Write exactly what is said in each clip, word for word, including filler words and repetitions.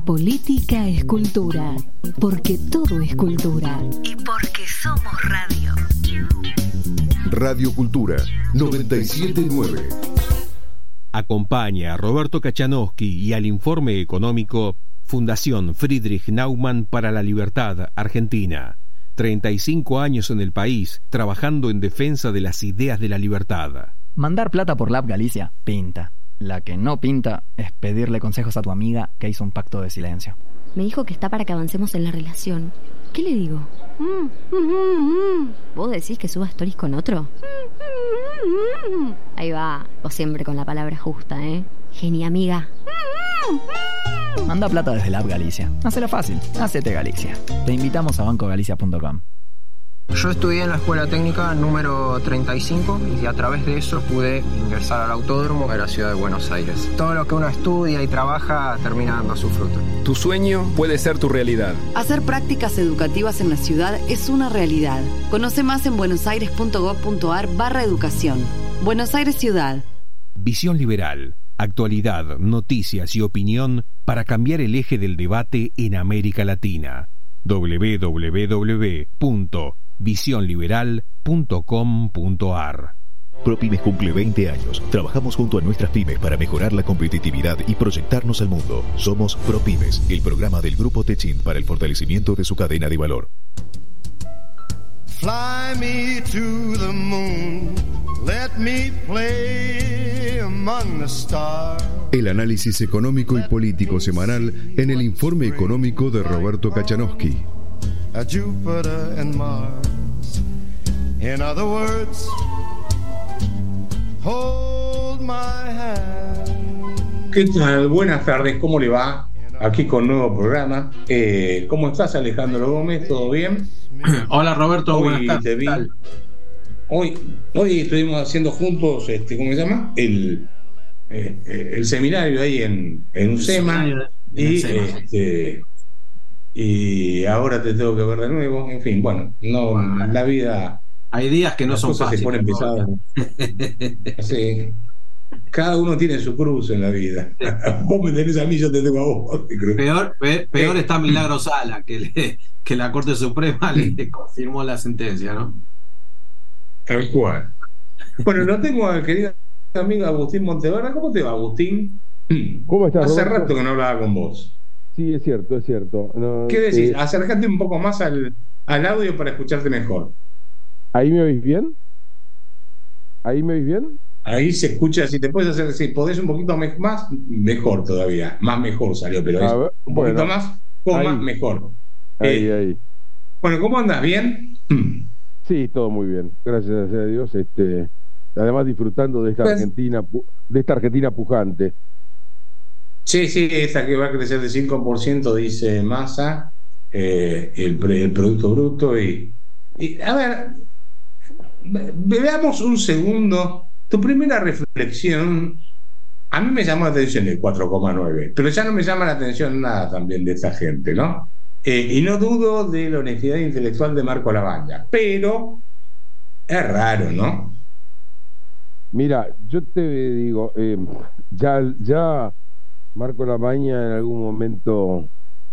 política es cultura, porque todo es cultura y porque somos radio. Radio Cultura noventa y siete punto nueve. Acompaña a Roberto Kachanowski y al informe económico Fundación Friedrich Naumann para la Libertad, Argentina. treinta y cinco años en el país trabajando en defensa de las ideas de la libertad. Mandar plata por la app Galicia pinta. La que no pinta es pedirle consejos a tu amiga que hizo un pacto de silencio. Me dijo que está para que avancemos en la relación. ¿Qué le digo? Mm, mm, mm. ¿Vos decís que suba stories con otro? Mm, mm, mm. Ahí va, vos siempre con la palabra justa, ¿eh? Genia, amiga. Manda plata desde la app Galicia. Hacela fácil, hacete Galicia. Te invitamos a banco galicia punto com. Yo estudié en la escuela técnica número treinta y cinco y a través de eso pude ingresar al autódromo de la ciudad de Buenos Aires. Todo lo que uno estudia y trabaja termina dando su fruto. Tu sueño puede ser tu realidad. Hacer prácticas educativas en la ciudad es una realidad. Conoce más en buenosaires.gov.ar barra educación. Buenos Aires Ciudad. Visión Liberal. Actualidad, noticias y opinión para cambiar el eje del debate en América Latina. doble u doble u doble u punto visión liberal punto com punto a r. ProPymes cumple veinte años. Trabajamos junto a nuestras pymes para mejorar la competitividad y proyectarnos al mundo. Somos ProPymes, el programa del Grupo Techint para el fortalecimiento de su cadena de valor. Fly me to the moon, let me play among the stars. El análisis económico y político semanal en el informe económico de Roberto Kachanowski. A Jupiter and Mars. In other words, hold my hand. ¿Qué tal? Buenas tardes, ¿cómo le va? Aquí con nuevo programa. Eh, ¿Cómo estás, Alejandro Gómez? ¿Todo bien? Hola, Roberto, hoy buenas tardes. Te vi. Hoy, hoy estuvimos haciendo juntos, este, ¿cómo se llama? El, eh, el seminario ahí en, en UCEMA. Y, este, y ahora te tengo que ver de nuevo. En fin, bueno, no, bueno, la vida. Hay días que no son fáciles. Se ponen pesadas. Sí. Cada uno tiene su cruz en la vida. Vos me tenés a mí, yo te tengo a vos. Peor, pe, peor está Milagro Sala, que, le, que la Corte Suprema le confirmó la sentencia, ¿no? Tal cual. Bueno, lo tengo al querido amigo Agustín Monteverde. ¿Cómo te va, Agustín? ¿Cómo estás, Hace Roberto? rato que no hablaba con vos. Sí, es cierto, es cierto. No, ¿Qué decís? eh, Acércate un poco más al, al audio para escucharte mejor. ¿Ahí me oís bien? ¿Ahí me oís bien? Ahí se escucha, si te puedes hacer, si podés un poquito me, más, mejor todavía. Más mejor salió, pero es ver, un poquito bueno, más, coma, ahí, mejor. Ahí, eh, ahí. Bueno, ¿cómo andas? ¿Bien? Sí, todo muy bien. Gracias a Dios. Este, además disfrutando de esta pues, Argentina, de esta Argentina pujante. Sí, sí, esta que va a crecer de cinco por ciento, dice Massa, eh, el, el Producto Bruto. Y, y a ver, veamos un segundo. Tu primera reflexión, a mí me llamó la atención el cuatro coma nueve, pero ya no me llama la atención nada también de esta gente, ¿no? Eh, y no dudo de la honestidad intelectual de Marco Lavagna, pero es raro, ¿no? Mira, yo te digo, eh, ya, ya Marco Lavagna en algún momento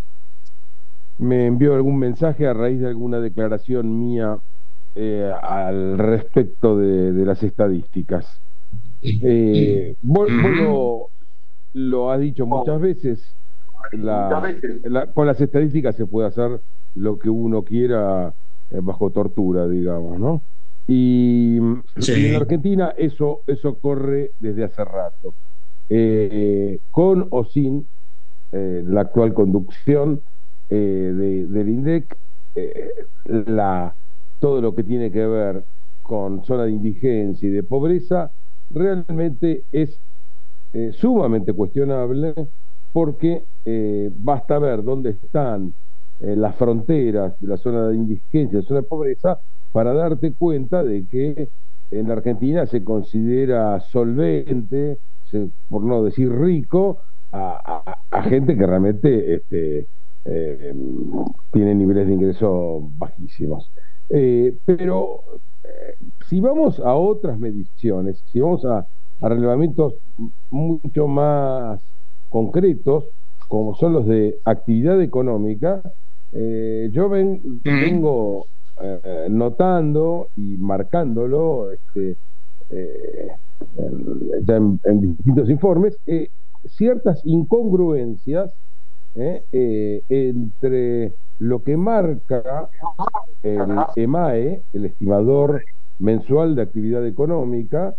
me envió algún mensaje a raíz de alguna declaración mía Eh, al respecto de, de las estadísticas. Eh, vos, vos lo, lo has dicho muchas veces, la, la, con las estadísticas se puede hacer lo que uno quiera eh, bajo tortura, digamos, ¿no? Y, sí. y en Argentina eso, eso corre desde hace rato. Eh, con o sin eh, la actual conducción eh, de, del INDEC, eh, la todo lo que tiene que ver con zona de indigencia y de pobreza realmente es eh, sumamente cuestionable, porque eh, basta ver dónde están eh, las fronteras de la zona de indigencia y la zona de pobreza para darte cuenta de que en la Argentina se considera solvente, se, por no decir rico, a, a, a gente que realmente este, eh, tiene niveles de ingreso bajísimos. Eh, pero eh, si vamos a otras mediciones, si vamos a, a relevamientos mucho más concretos, como son los de actividad económica, eh, yo ven, mm. vengo eh, notando y marcándolo este, eh, en, ya en, en distintos informes, eh, ciertas incongruencias eh, eh, entre lo que marca el E M A E, el estimador mensual de actividad económica,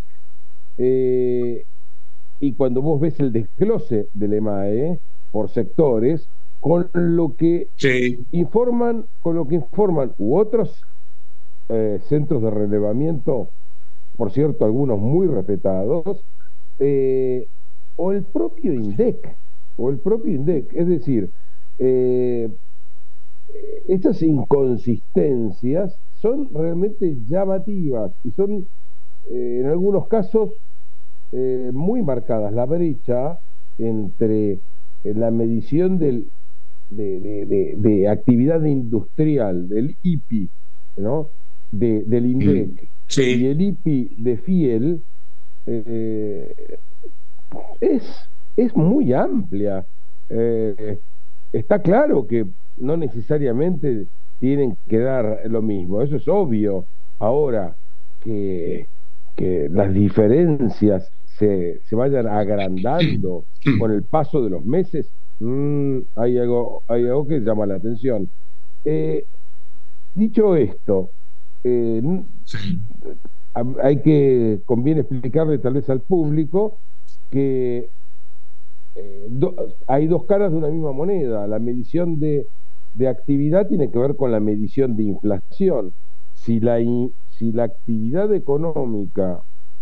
eh, y cuando vos ves el desglose del E M A E por sectores, con lo que sí. informan, con lo que informan u otros eh, centros de relevamiento, por cierto, algunos muy respetados, eh, o el propio INDEC, o el propio INDEC, es decir, eh, estas inconsistencias son realmente llamativas y son eh, en algunos casos eh, muy marcadas. La brecha entre la medición del, de, de, de, de actividad industrial del I P I, ¿no? de, del INDEC sí. y el I P I de FIEL eh, es, es muy amplia. Eh, está claro que no necesariamente tienen que dar lo mismo, eso es obvio. Ahora que, que las diferencias se, se vayan agrandando con el paso de los meses, mmm, hay algo, hay algo que llama la atención. Eh, dicho esto, eh, sí. hay que, conviene explicarle tal vez al público que eh, do, hay dos caras de una misma moneda. La medición de de actividad tiene que ver con la medición de inflación. Si la, si la actividad económica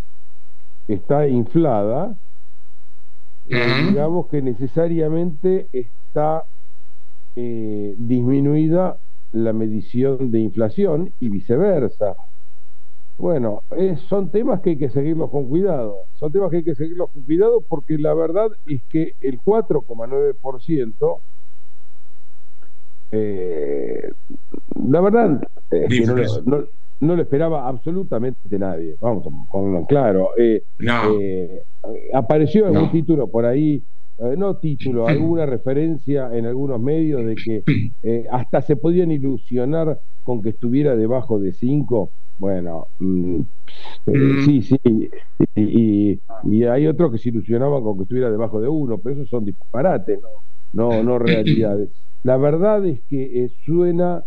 está inflada, uh-huh. eh, digamos que necesariamente está eh, disminuida la medición de inflación y viceversa. Bueno, es, son temas que hay que seguirlos con cuidado. Son temas que hay que seguirlos con cuidado porque la verdad es que el cuatro coma nueve por ciento Eh, la verdad es que no, no, no lo esperaba absolutamente nadie, vamos a ponerlo claro. eh, no. eh, apareció algún no. título por ahí, eh, no título, alguna referencia en algunos medios de que eh, hasta se podían ilusionar con que estuviera debajo de cinco. Bueno, mm, eh, mm. sí, sí, y, y, y hay otros que se ilusionaban con que estuviera debajo de uno, pero esos son disparates, no, no, no realidades. La verdad es que eh, suena,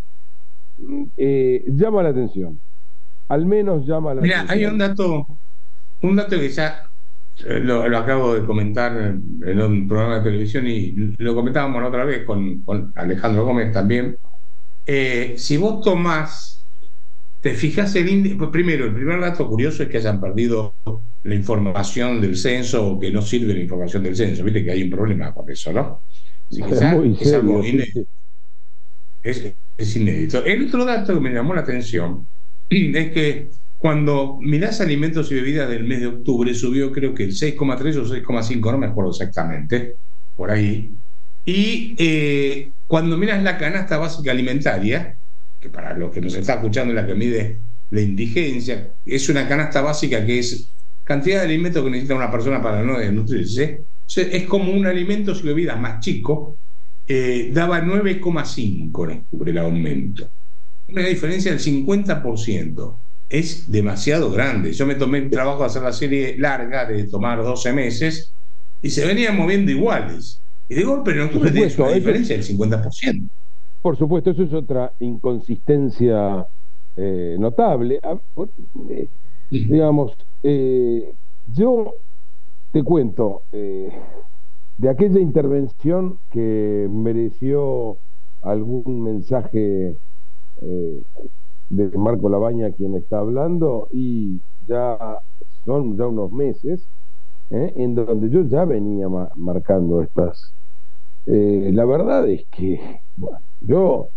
eh, llama la atención, al menos llama la Mira, atención. Mira, hay un dato, un dato que ya eh, lo, lo acabo de comentar en un programa de televisión y lo comentábamos la otra vez con, con Alejandro Gómez también. Eh, si vos tomás, te fijas el índice, pues primero, el primer dato curioso es que hayan perdido la información del censo o que no sirve la información del censo. Viste que hay un problema con eso, ¿no? Así que ya es, es algo inédito. Es, es inédito. El otro dato que me llamó la atención es que cuando mirás alimentos y bebidas del mes de octubre subió creo que el seis coma tres o seis coma cinco, no me acuerdo exactamente, por ahí. Y eh, cuando miras la canasta básica alimentaria, que para los que nos está escuchando es la que mide la indigencia, es una canasta básica que es cantidad de alimentos que necesita una persona para no desnutrirse. Es como un alimento y bebidas más chico, eh, daba nueve coma cinco en octubre el aumento. Una diferencia del cincuenta por ciento. Es demasiado grande. Yo me tomé el trabajo de hacer la serie larga, de tomar doce meses, y se venían moviendo iguales. Y de golpe en octubre tenés una diferencia del cincuenta por ciento. Por supuesto, eso es otra inconsistencia eh, notable. Eh, digamos, eh, yo... Te cuento, eh, de aquella intervención que mereció algún mensaje eh, de Marco Labaña, quien está hablando, y ya son ya unos meses eh, en donde yo ya venía ma- marcando estas. Eh, la verdad es que bueno, yo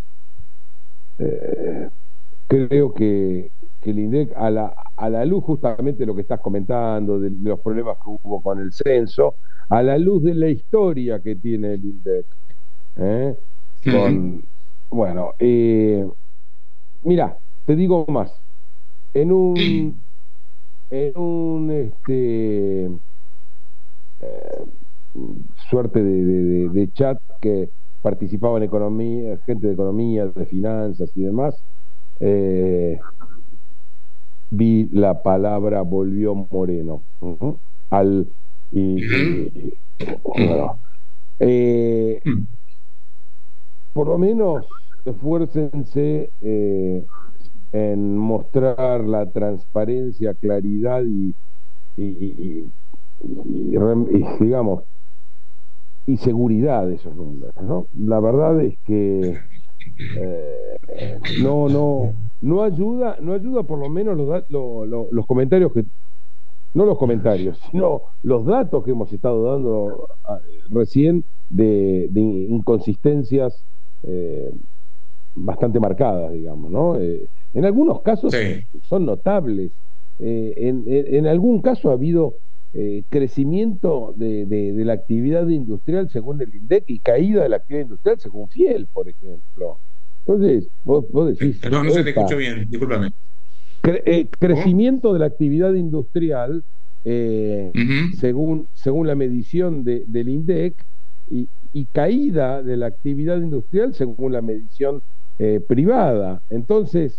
eh, creo que que el INDEC, a la, a la luz justamente de lo que estás comentando, de, de los problemas que hubo con el censo, a la luz de la historia que tiene el INDEC, ¿eh? con, uh-huh. bueno, eh, mira, te digo más, en un, en un, este, eh, suerte de, de, de chat que participaba en economía, gente de economía, de finanzas y demás, eh, vi la palabra volvió Moreno. Uh-huh. Al y, y, bueno, eh, por lo menos esfuércense eh, en mostrar la transparencia, claridad y, y, y, y, y, y digamos y seguridad de esos números, ¿no? La verdad es que eh, no no no ayuda no ayuda por lo menos los, lo, lo, los comentarios que no los comentarios sino los datos que hemos estado dando a, recién de, de inconsistencias eh, bastante marcadas, digamos, ¿no? Eh, en algunos casos sí. son notables. Eh, en, en, en algún caso ha habido eh, crecimiento de, de, de la actividad industrial según el INDEC y caída de la actividad industrial según Fiel, por ejemplo. Entonces, vos, vos decís... Perdón, no se te escuchó bien, discúlpame. Cre eh, crecimiento ¿Cómo? de la actividad industrial eh, uh-huh. según, según la medición de, del INDEC y, y caída de la actividad industrial según la medición eh, privada. Entonces,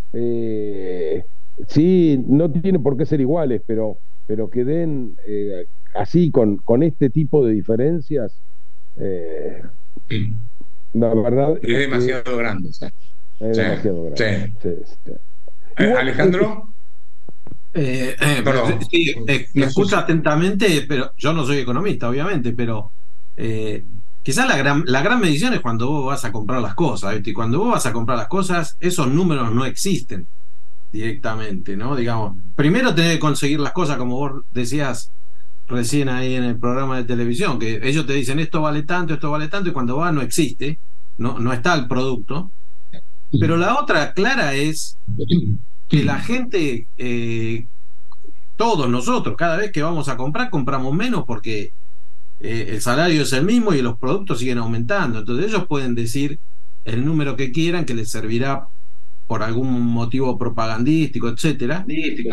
eh, sí, no tiene por qué ser iguales, pero, pero que den eh, así con, con este tipo de diferencias, eh, sí. la verdad es, es demasiado que, grande. ¿Sí? Es sí. demasiado grande. Sí. Sí, sí. Eh, bueno, Alejandro. Eh, eh, Perdón. Sí, eh, me escucho atentamente, pero yo no soy economista, obviamente, pero eh, quizás la gran, la gran medición es cuando vos vas a comprar las cosas, ¿viste? Y cuando vos vas a comprar las cosas, esos números no existen directamente, ¿no? Digamos, primero tenés que conseguir las cosas, como vos decías recién ahí en el programa de televisión, que ellos te dicen esto vale tanto, esto vale tanto, y cuando vas no existe, no, no está el producto. Pero la otra clara es que la gente, eh, todos nosotros, cada vez que vamos a comprar, compramos menos porque eh, el salario es el mismo y los productos siguen aumentando. Entonces ellos pueden decir el número que quieran, que les servirá por algún motivo propagandístico, etcétera.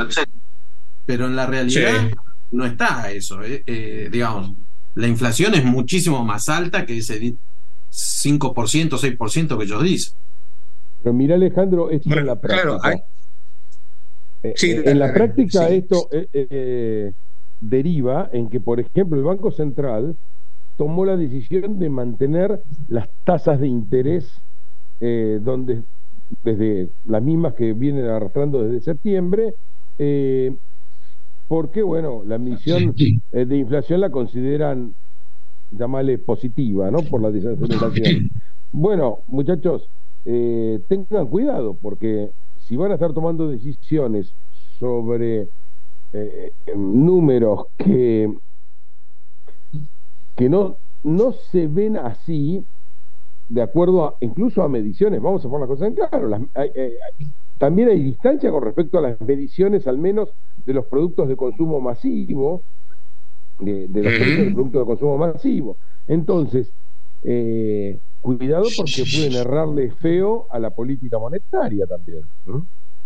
Pero en la realidad sí. no está eso. Eh, eh, digamos, la inflación es muchísimo más alta que ese cinco por ciento, seis por ciento que ellos dicen. Pero mira, Alejandro, esto bueno, en la práctica. Claro, hay... eh, sí, eh, en la práctica sí. esto eh, eh, deriva en que, por ejemplo, el Banco Central tomó la decisión de mantener las tasas de interés eh, donde desde las mismas que vienen arrastrando desde septiembre, eh, porque, bueno, la medición eh, de inflación la consideran, llamarle positiva, ¿no? Por la desaceleración. Bueno, muchachos, Eh, tengan cuidado, porque si van a estar tomando decisiones sobre eh, números que que no, no se ven así, de acuerdo a, incluso a mediciones, vamos a poner las cosas en claro, las, hay, hay, también hay distancia con respecto a las mediciones, al menos de los productos de consumo masivo, de, de los precios de productos de consumo masivo. Entonces, eh, cuidado porque pueden errarle feo a la política monetaria también. ¿Mm?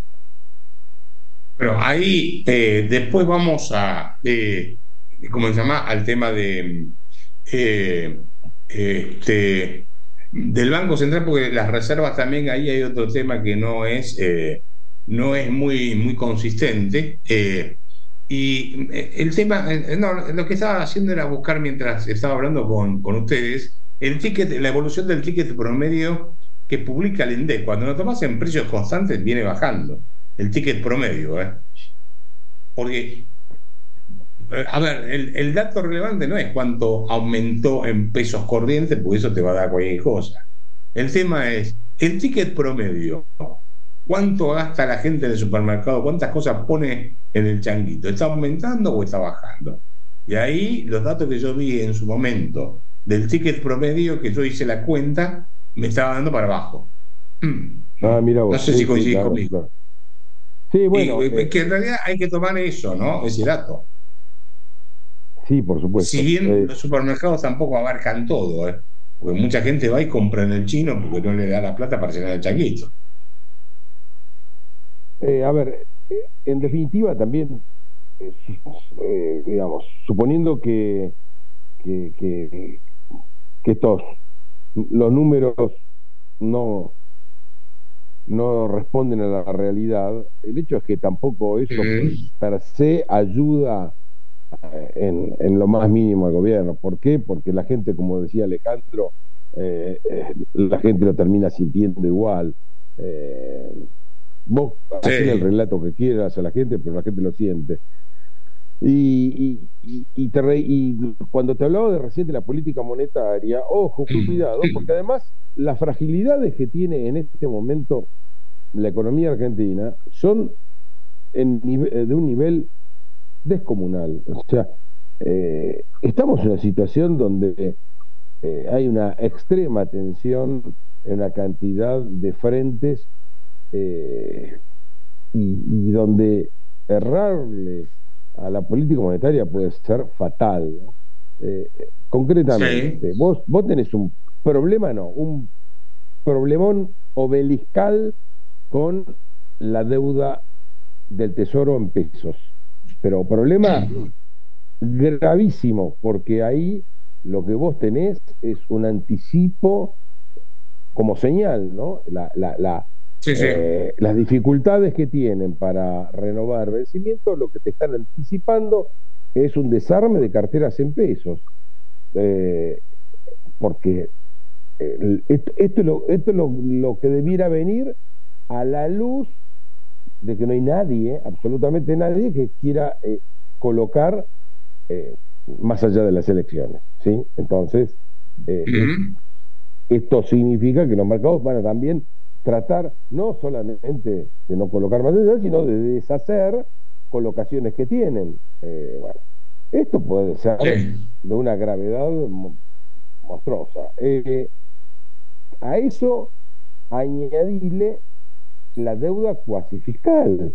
Pero ahí eh, después vamos a, eh, ¿cómo se llama? Al tema de eh, este, del Banco Central, porque las reservas también, ahí hay otro tema que no es eh, no es muy, muy consistente. Eh, y el tema, no, lo que estaba haciendo era buscar mientras estaba hablando con, con ustedes el ticket, la evolución del ticket promedio que publica el INDEC. Cuando lo tomas en precios constantes viene bajando el ticket promedio, ¿eh? Porque a ver, el, el dato relevante no es cuánto aumentó en pesos corrientes, porque eso te va a dar cualquier cosa. El tema es el ticket promedio. ¿Cuánto gasta la gente en el supermercado? ¿Cuántas cosas pone en el changuito? ¿Está aumentando o está bajando? Y ahí los datos que yo vi en su momento del ticket promedio, que yo hice la cuenta, me estaba dando para abajo. Ah, mira vos, no sé sí, si coincidís sí, claro, conmigo. Claro. Sí, bueno. Y, eh, que en realidad hay que tomar eso, ¿no? Ese dato. Sí, por supuesto. Si bien eh, los supermercados tampoco abarcan todo, ¿eh? Porque mucha gente va y compra en el chino porque no le da la plata para llenar el changuito. Eh, a ver, eh, en definitiva también, eh, eh, digamos, suponiendo que, que, que, que estos los números no, no responden a la realidad. El hecho es que tampoco eso uh-huh. per se ayuda en, en lo más mínimo al gobierno. ¿Por qué? Porque la gente, como decía Alejandro, eh, eh, la gente lo termina sintiendo igual. Eh, vos sí. hacés el relato que quieras a la gente, pero la gente lo siente. Y, y, y, te re, y cuando te hablaba de recién de la política monetaria, ojo, cuidado, porque además las fragilidades que tiene en este momento la economía argentina son en, de un nivel descomunal. O sea, eh, estamos en una situación donde eh, hay una extrema tensión en una cantidad de frentes eh, y, y donde errarle a la política monetaria puede ser fatal, ¿no? Eh, concretamente, sí. vos, vos tenés un problema, no, un problemón obeliscal con la deuda del Tesoro en pesos, pero problema gravísimo, porque ahí lo que vos tenés es un anticipo como señal, ¿no? La, la, la Sí, sí. Eh, las dificultades que tienen para renovar vencimientos, lo que te están anticipando es un desarme de carteras en pesos, eh, porque eh, esto, esto es, lo, esto es lo, lo que debiera venir a la luz de que no hay nadie, absolutamente nadie, que quiera eh, colocar eh, más allá de las elecciones, ¿sí? Entonces eh, uh-huh. esto significa que los mercados van a también tratar no solamente de no colocar más allá, sino de deshacer colocaciones que tienen. Eh, bueno, esto puede ser sí. de una gravedad monstruosa. Eh, a eso añadirle la deuda cuasi fiscal.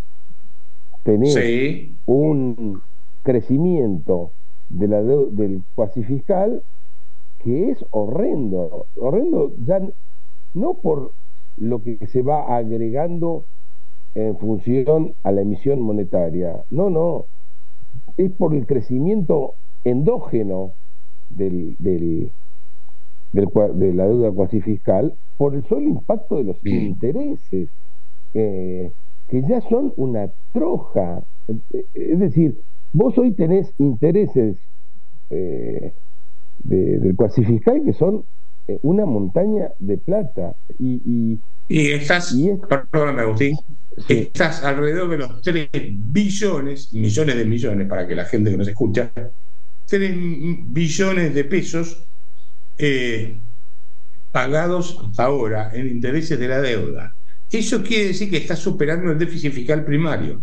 Tenés sí. un crecimiento de la deuda, del cuasi fiscal que es horrendo, horrendo ya no por lo que se va agregando en función a la emisión monetaria, no, no, es por el crecimiento endógeno del, del, del de la deuda cuasi fiscal, por el solo impacto de los sí. intereses, eh, que ya son una troja. Es decir, vos hoy tenés intereses eh, de, del cuasi fiscal que son una montaña de plata y y, y estás y es, perdóname Agustín sí. estás alrededor de los tres billones millones de millones para que la gente que nos escucha tres billones de pesos eh, pagados ahora en intereses de la deuda. Eso quiere decir que estás superando el déficit fiscal primario.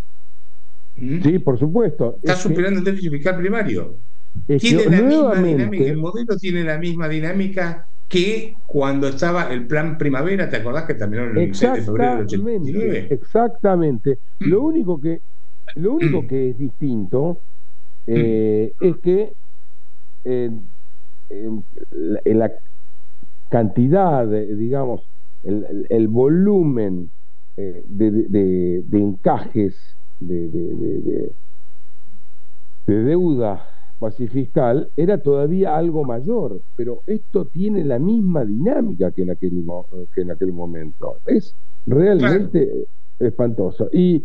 ¿Mm? Sí, por supuesto. Estás es superando que... el déficit fiscal primario. Tiene la misma dinámica, el modelo tiene la misma dinámica que cuando estaba el plan Primavera, ¿te acordás que terminó el veintiséis de febrero del ochenta y nueve? Exactamente. Mm. Lo único que lo único mm. que es distinto eh, mm. es que eh, eh, la, la cantidad, de, digamos, el, el, el volumen eh, de, de, de, de encajes de, de, de, de, de deuda cuasi fiscal era todavía algo mayor, pero esto tiene la misma dinámica que en aquel, que en aquel momento. Es realmente claro. espantoso. Y,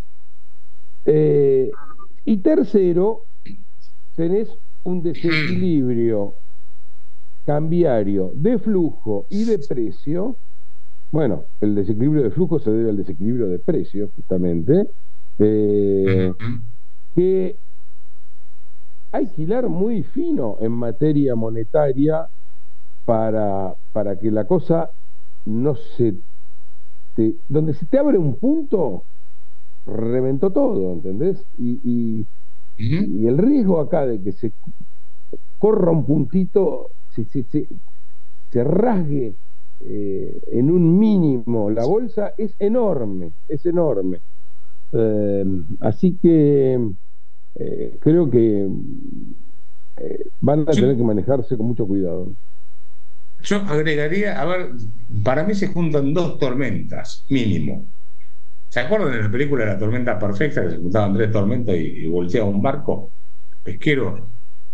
eh, y tercero, tenés un desequilibrio cambiario de flujo y de precio. Bueno, el desequilibrio de flujo se debe al desequilibrio de precio, justamente, eh, uh-huh. que hay que hilar muy fino en materia monetaria para, para que la cosa no se... Te, donde se te abre un punto, reventó todo, ¿entendés? Y, y, uh-huh. y el riesgo acá de que se corra un puntito, se, se, se, se rasgue eh, en un mínimo la bolsa, es enorme, es enorme. Eh, así que... Eh, creo que eh, van a tener yo, que manejarse con mucho cuidado. Yo agregaría, a ver, para mí se juntan dos tormentas, mínimo. ¿Se acuerdan de la película La Tormenta Perfecta, que se juntaban tres tormentas y, y volteaba un barco pesquero?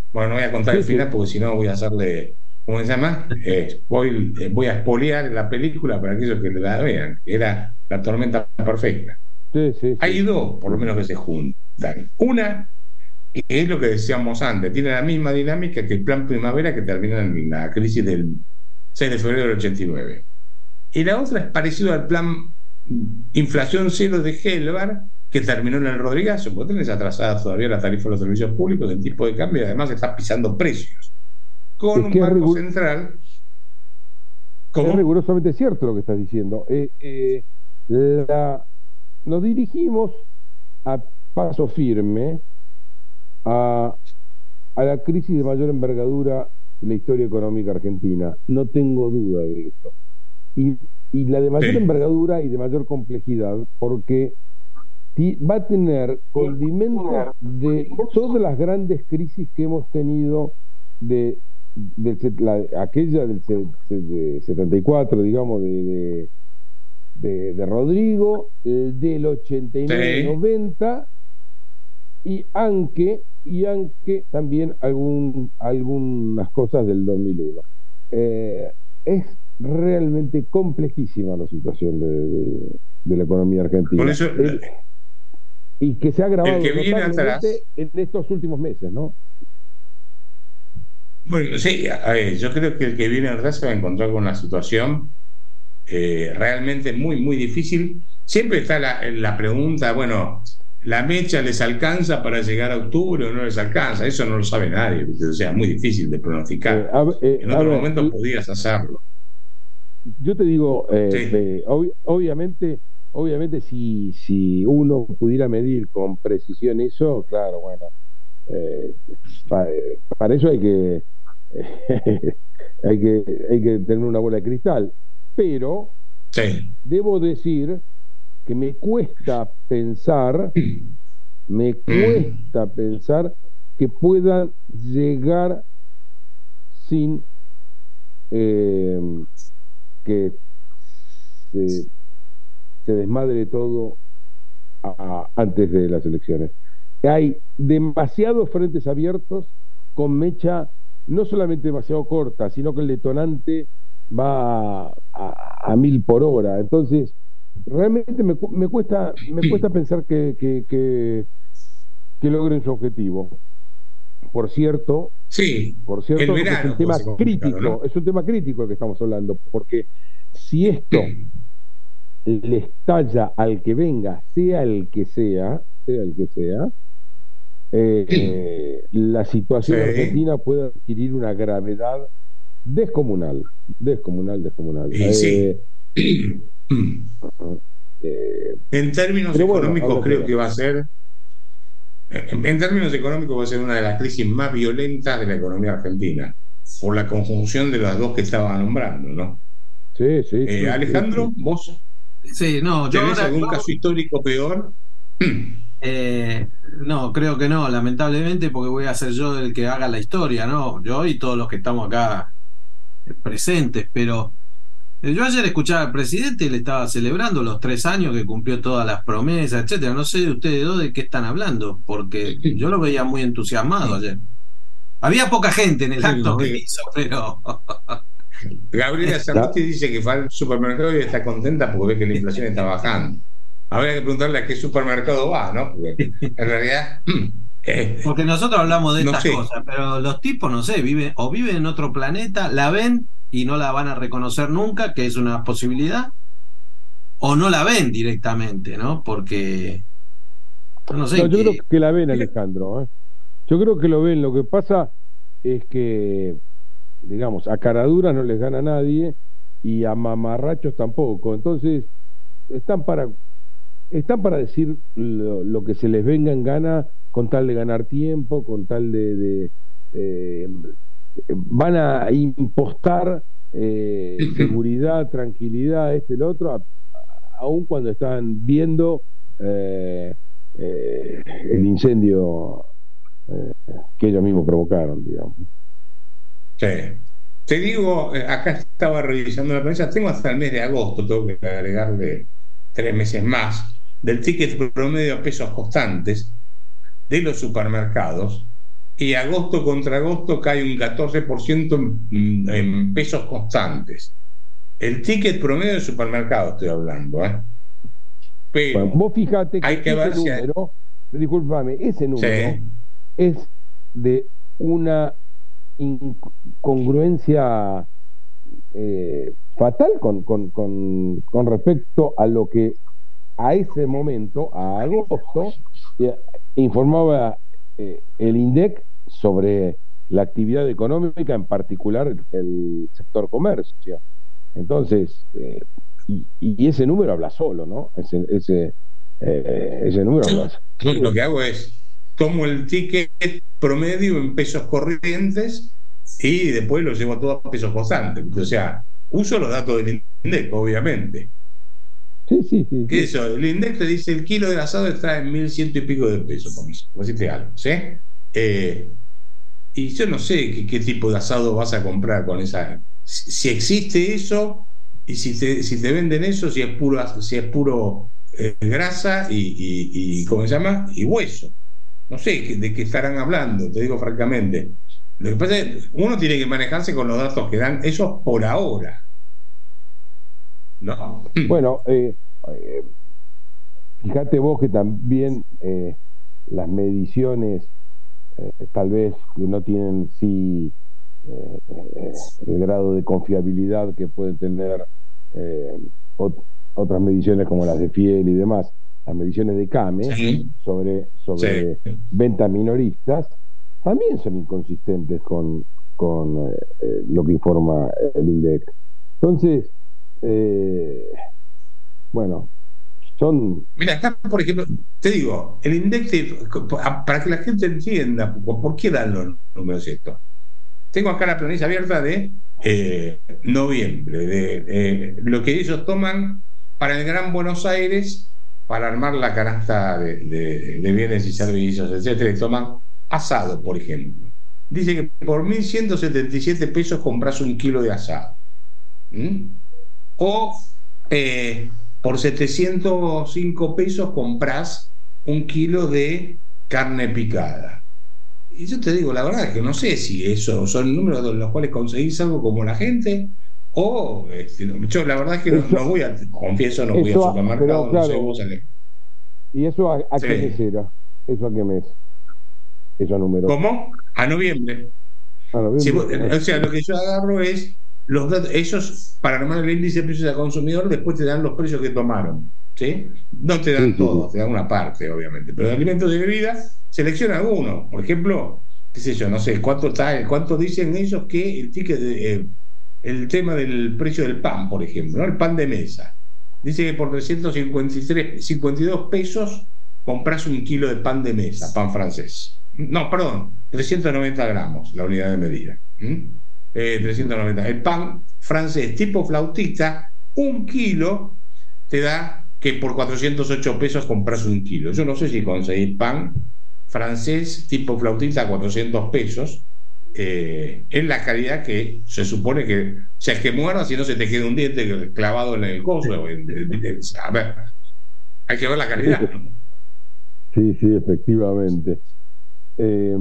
Bueno, no voy a contar Sí, el final sí. porque si no voy a hacerle, ¿cómo se llama? Eh, spoil, eh, voy a spoilear la película para aquellos que la vean, que era La tormenta perfecta. Sí, sí, sí. Hay dos, por lo menos, que se juntan. Una, que es lo que decíamos antes, tiene la misma dinámica que el Plan Primavera, que termina en la crisis del seis de febrero del ochenta y nueve. Y la otra es parecido al Plan Inflación Cero de Helvar, que terminó en el Rodrigazo, porque tenés atrasadas todavía las tarifas de los servicios públicos, el tipo de cambio, y además está pisando precios. Con Es un que es Banco rigu- Central. Es ¿Cómo? rigurosamente cierto lo que estás diciendo. Eh, eh, la- nos dirigimos a paso firme a, a la crisis de mayor envergadura de la historia económica argentina. No tengo duda de eso. Y, y la de mayor Sí. envergadura y de mayor complejidad, porque ti- va a tener condimentos de todas las grandes crisis que hemos tenido de, del set- la- aquella del se- se- de setenta y cuatro, digamos, de, de, de- de Rodrigo, eh, del ochenta y nueve Sí. noventa, y aunque, y aunque también algún, algunas cosas del dos mil uno. Eh, es realmente complejísima la situación de, de- de la economía argentina. Por eso, El- y que se ha agravado el que viene notablemente atrás. en estos últimos meses, ¿no? Bueno, sí, a ver, yo creo que el que viene atrás se va a encontrar con una situación eh, realmente muy, muy difícil. Siempre está la, la pregunta, bueno, ¿la mecha les alcanza para llegar a octubre o no les alcanza? Eso no lo sabe nadie, ¿viste? O sea, muy difícil de pronosticar. Eh, a ver, eh, en a otro ver, momento y- podías hacerlo. Yo te digo, eh, Sí. eh, ob- obviamente, obviamente si, si uno pudiera medir con precisión eso, claro, bueno, eh, pa- eh, para eso hay que, hay que hay que tener una bola de cristal, pero Sí. debo decir que me cuesta pensar, me cuesta pensar que puedan llegar sin eh, que se, se desmadre todo a- antes de las elecciones. Hay demasiados frentes abiertos con mecha no solamente demasiado corta, sino que el detonante va a, a- a mil por hora. Entonces, realmente me, cu- me cuesta me cuesta pensar que, que, que, que logren su objetivo. Por cierto, Sí, por cierto, el que verano es un puede tema ser complicado, crítico, ¿no? es un tema crítico el que estamos hablando, porque si esto le estalla al que venga, sea el que sea, sea el que sea, eh, eh, la situación Sí. argentina puede adquirir una gravedad descomunal, descomunal, descomunal. Y Eh, sí. eh, En términos Pero bueno, económicos, ahora creo será. que va a ser, en, en términos económicos, va a ser una de las crisis más violentas de la economía argentina, por la conjunción de las dos que estaba nombrando, ¿no? sí, sí, Eh, sí, Alejandro, sí, sí. ¿vos Sí, no, yo tenés ahora. algún yo- caso histórico peor? Eh, no, creo que no, lamentablemente, porque voy a ser yo el que haga la historia, ¿no? Yo y todos los que estamos acá eh, presentes, pero eh, yo ayer escuchaba al presidente y le estaba celebrando los tres años que cumplió todas las promesas, etcétera. No sé de ustedes dos de qué están hablando, porque yo lo veía muy entusiasmado ayer. Había poca gente en el Sí, acto lo que vi. hizo, pero Gabriela Cerruti dice que fue al supermercado y está contenta porque ve que la inflación está bajando. Habría que preguntarle a qué supermercado va, ¿no? Porque en realidad, eh, porque nosotros hablamos de No estas sé. cosas, pero los tipos, no sé, viven o viven en otro planeta, la ven y no la van a reconocer nunca, que es una posibilidad, o no la ven directamente, ¿no? Porque no sé. No, yo que- creo que la ven, Alejandro. ¿eh? Yo creo que lo ven. Lo que pasa es que, digamos, a caraduras no les gana nadie y a mamarrachos tampoco. Entonces, están para están para decir lo, lo que se les venga en gana con tal de ganar tiempo, con tal de... de eh, van a impostar eh, seguridad, tranquilidad, este y el otro, a- a- aun cuando están viendo eh, eh, el incendio eh, que ellos mismos provocaron, digamos. sí. Te digo, eh, acá estaba revisando la prensa, tengo hasta el mes de agosto, tengo que agregarle tres meses más, del ticket promedio a pesos constantes de los supermercados, y agosto contra agosto cae un catorce por ciento en, en pesos constantes. El ticket promedio del supermercado estoy hablando, ¿eh? Pero bueno, vos fíjate que, hay que ese ver número, si hay... discúlpame, ese número sí. es de una incongruencia eh, fatal con, con, con, con respecto a lo que a ese momento, a agosto, eh, informaba eh, el INDEC sobre la actividad económica, en particular el, el sector comercio. Entonces, eh, y, y ese número habla solo, ¿no? Ese, ese, eh, ese número sí. habla solo. Lo que hago es, tomo el ticket promedio en pesos corrientes y después lo llevo todo a pesos constantes. O sea, uso los datos del INDEC, obviamente. Sí, sí, sí. ¿Qué es eso? El INDEC te dice el kilo de asado está en mil ciento y pico de pesos, por decirte algo, ¿sí? Eh, y yo no sé qué, qué tipo de asado vas a comprar con esa. Si, si existe eso, y si te, si te venden eso, si es puro, si es puro eh, grasa y, y, y, ¿cómo se llama? Y hueso. No sé de qué estarán hablando, te digo francamente. Lo que pasa es que uno tiene que manejarse con los datos que dan esos por ahora. No. Bueno, eh, eh, fíjate vos que también eh, las mediciones eh, tal vez no tienen sí eh, eh, el grado de confiabilidad que pueden tener eh, ot otras mediciones como las de Fiel y demás, las mediciones de CAME sí. sobre, sobre sí. ventas minoristas también son inconsistentes con, con eh, lo que informa el INDEC. Entonces, Eh, bueno, son... Mira, acá, por ejemplo, te digo, el INDEC, te, para que la gente entienda por qué dan los números estos. Tengo acá la planilla abierta de eh, noviembre, de eh, lo que ellos toman para el Gran Buenos Aires para armar la canasta de, de, de bienes y servicios, etcétera, y toman asado, por ejemplo. Dice que por mil ciento setenta y siete pesos compras un kilo de asado. ¿Mm? O eh, por setecientos cinco pesos compras un kilo de carne picada. Y yo te digo, la verdad es que no sé si esos son números de los cuales conseguís algo como la gente, o este, yo la verdad es que no, no voy a, confieso, no voy al supermercado, pero, claro, no sé vos ale... ¿Y eso a, a sí. qué mes era? ¿Eso a qué mes? Esos números. ¿Cómo? A noviembre. A noviembre. Si vos, o sea, lo que yo agarro es los datos, ellos para armar el índice de precios al consumidor después te dan los precios que tomaron, ¿sí? No te dan sí, todos, sí. te dan una parte obviamente, pero de alimentos de bebida selecciona alguno. Por ejemplo, qué sé yo, no sé cuánto está, cuánto dicen ellos que el ticket de, eh, el tema del precio del pan, por ejemplo, ¿no? El pan de mesa dice que por trescientos cincuenta y tres, cincuenta y dos pesos compras un kilo de pan de mesa, pan francés, no, perdón, trescientos noventa gramos la unidad de medida. ¿Mm? Eh, trescientos noventa. El pan francés tipo flautita, un kilo, te da que por cuatrocientos ocho pesos compras un kilo. Yo no sé si conseguís pan francés tipo flautita a cuatrocientos pesos eh, en la calidad que se supone que, o sea, es que muerda si no se te queda un diente clavado en el coso. En, en, en, a ver, hay que ver la calidad, ¿no? Sí, sí, efectivamente. Eh,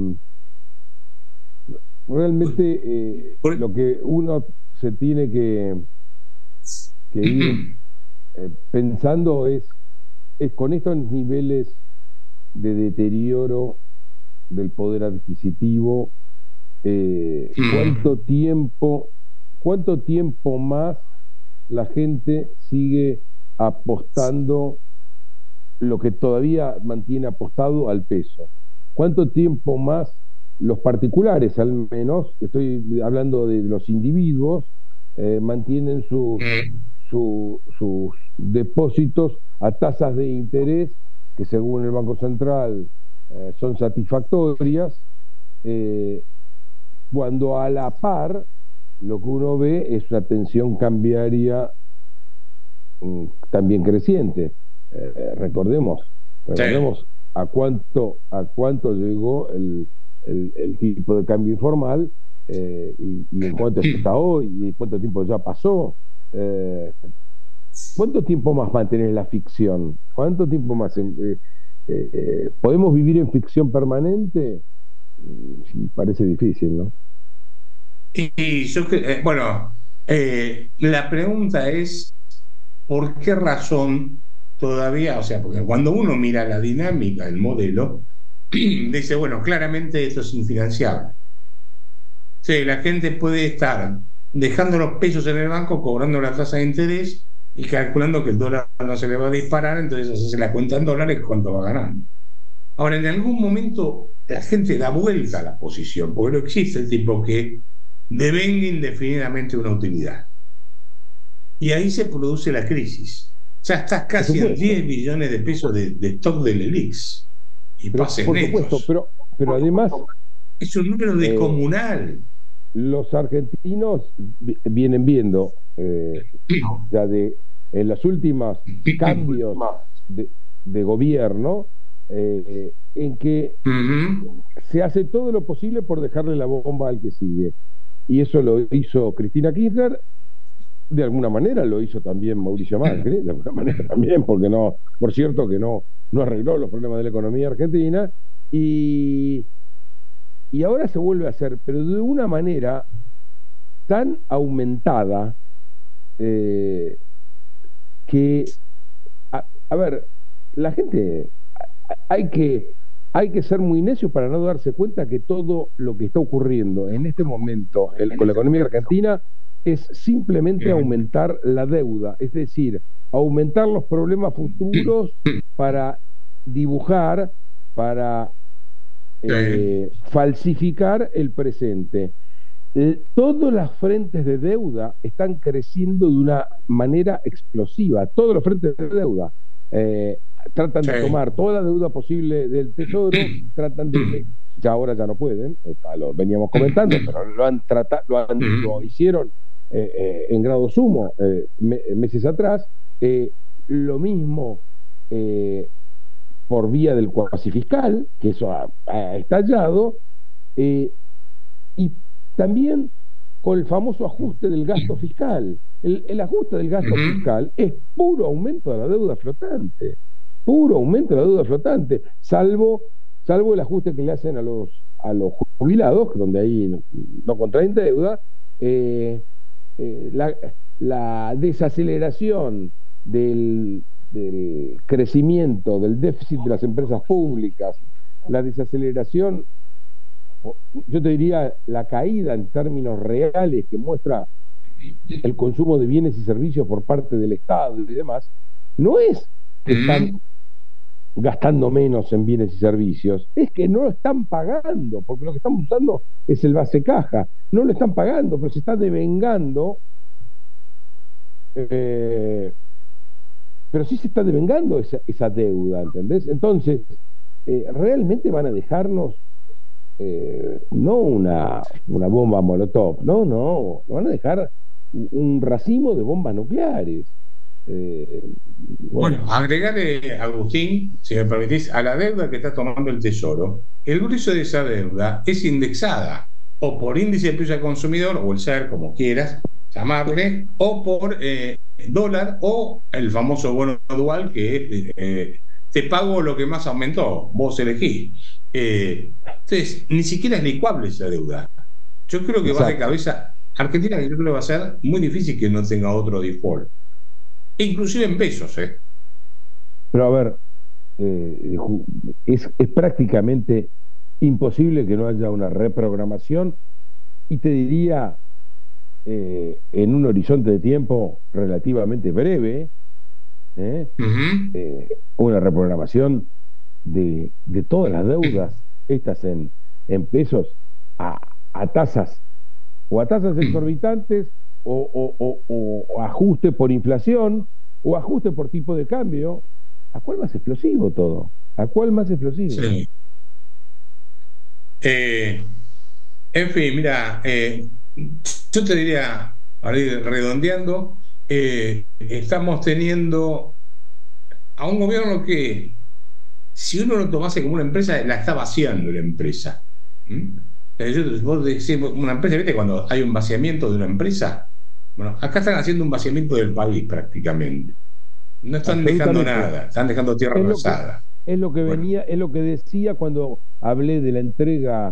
Realmente eh, lo que uno se tiene que, que ir eh, pensando es, es con estos niveles de deterioro del poder adquisitivo, eh, cuánto tiempo, cuánto tiempo más la gente sigue apostando lo que todavía mantiene apostado al peso, cuánto tiempo más los particulares, al menos, estoy hablando de los individuos, eh, mantienen sus, su, sus depósitos a tasas de interés que según el Banco Central eh, son satisfactorias, eh, cuando a la par lo que uno ve es una tensión cambiaria mm, también creciente. Eh, recordemos, recordemos sí. a cuánto, a cuánto llegó el El, el tipo de cambio informal eh, y, y en cuánto está hoy y cuánto tiempo ya pasó. Eh, ¿Cuánto tiempo más mantener la ficción? ¿Cuánto tiempo más? Eh, eh, ¿Podemos vivir en ficción permanente? parece difícil, ¿no? Y, y yo eh, bueno, eh, la pregunta es ¿por qué razón todavía? O sea, porque cuando uno mira la dinámica del modelo, dice, bueno, claramente esto es infinanciable. Sí, la gente puede estar dejando los pesos en el banco, cobrando la tasa de interés y calculando que el dólar no se le va a disparar, entonces hace la cuenta en dólares cuánto va ganando. Ahora, en algún momento la gente da vuelta a la posición, porque no existe el tipo que devenga indefinidamente una utilidad. Y ahí se produce la crisis. Ya estás casi en diez billones de pesos de, de stock del Elix. Y pero, pases por netos. supuesto, pero, pero además... Es un número descomunal. Eh, los argentinos vienen viendo eh, ya de en los últimos cambios de, de gobierno eh, en que uh-huh. se hace todo lo posible por dejarle la bomba al que sigue, y eso lo hizo Cristina Kirchner, de alguna manera lo hizo también Mauricio Macri, de alguna manera también, porque no, por cierto que no, no arregló los problemas de la economía argentina, y y ahora se vuelve a hacer, pero de una manera tan aumentada eh, que, a, a ver, la gente, hay que, hay que ser muy necio para no darse cuenta que todo lo que está ocurriendo en este momento el, con la economía argentina es simplemente aumentar la deuda, es decir, aumentar los problemas futuros para dibujar, para Eh, falsificar el presente. Eh, todas las frentes de deuda están creciendo de una manera explosiva, todos los frentes de deuda eh, tratan sí. de tomar toda la deuda posible del tesoro, tratan de, ya ahora ya no pueden, eh, lo veníamos comentando, pero lo han tratado, lo, han, lo hicieron eh, eh, en grado sumo eh, me, meses atrás, eh, lo mismo eh, por vía del cuasi fiscal, que eso ha, ha estallado, eh, y también con el famoso ajuste del gasto fiscal. El, el ajuste del gasto uh-huh. fiscal es puro aumento de la deuda flotante, puro aumento de la deuda flotante, salvo, salvo el ajuste que le hacen a los, a los jubilados, donde ahí no, no contraen deuda, eh, eh, la, la desaceleración del del crecimiento del déficit de las empresas públicas, la desaceleración, yo te diría la caída en términos reales que muestra el consumo de bienes y servicios por parte del Estado y demás, no es que están gastando menos en bienes y servicios, es que no lo están pagando, porque lo que están usando es el base caja, no lo están pagando, pero se está devengando eh, pero sí se está devengando esa, esa deuda, ¿entendés? Entonces, eh, realmente van a dejarnos eh, no una, una bomba molotov, no, no, van a dejar un racimo de bombas nucleares. Eh, bueno, bueno, agregarle, Agustín, si me permitís, a la deuda que está tomando el Tesoro, el grueso de esa deuda es indexada o por índice de precio al consumidor, o el S E R, como quieras llamarle, o por eh, dólar, o el famoso bono dual, que es eh, te pago lo que más aumentó, vos elegís. Eh, entonces, ni siquiera es licuable esa deuda. Yo creo que Exacto. va de cabeza. Argentina, yo creo que va a ser muy difícil que no tenga otro default, inclusive en pesos, ¿eh? Pero a ver, eh, es, es prácticamente imposible que no haya una reprogramación, y te diría eh, en un horizonte de tiempo relativamente breve, ¿eh? Uh-huh. eh, una reprogramación de, de todas las deudas estas en, en pesos a, a tasas o a tasas exorbitantes o, o, o, o ajuste por inflación o ajuste por tipo de cambio. ¿A cuál más explosivo todo? ¿A cuál más explosivo? Sí. Eh, en fin, mira, eh, yo te diría, para ir redondeando, eh, estamos teniendo a un gobierno que, si uno lo tomase como una empresa, la está vaciando la empresa. ¿Mm? Vos decís, una empresa, ¿viste? Cuando hay un vaciamiento de una empresa, bueno, acá están haciendo un vaciamiento del país prácticamente. No están dejando nada, están dejando tierra arrasada. Es lo que venía, bueno. es lo que decía cuando hablé de la entrega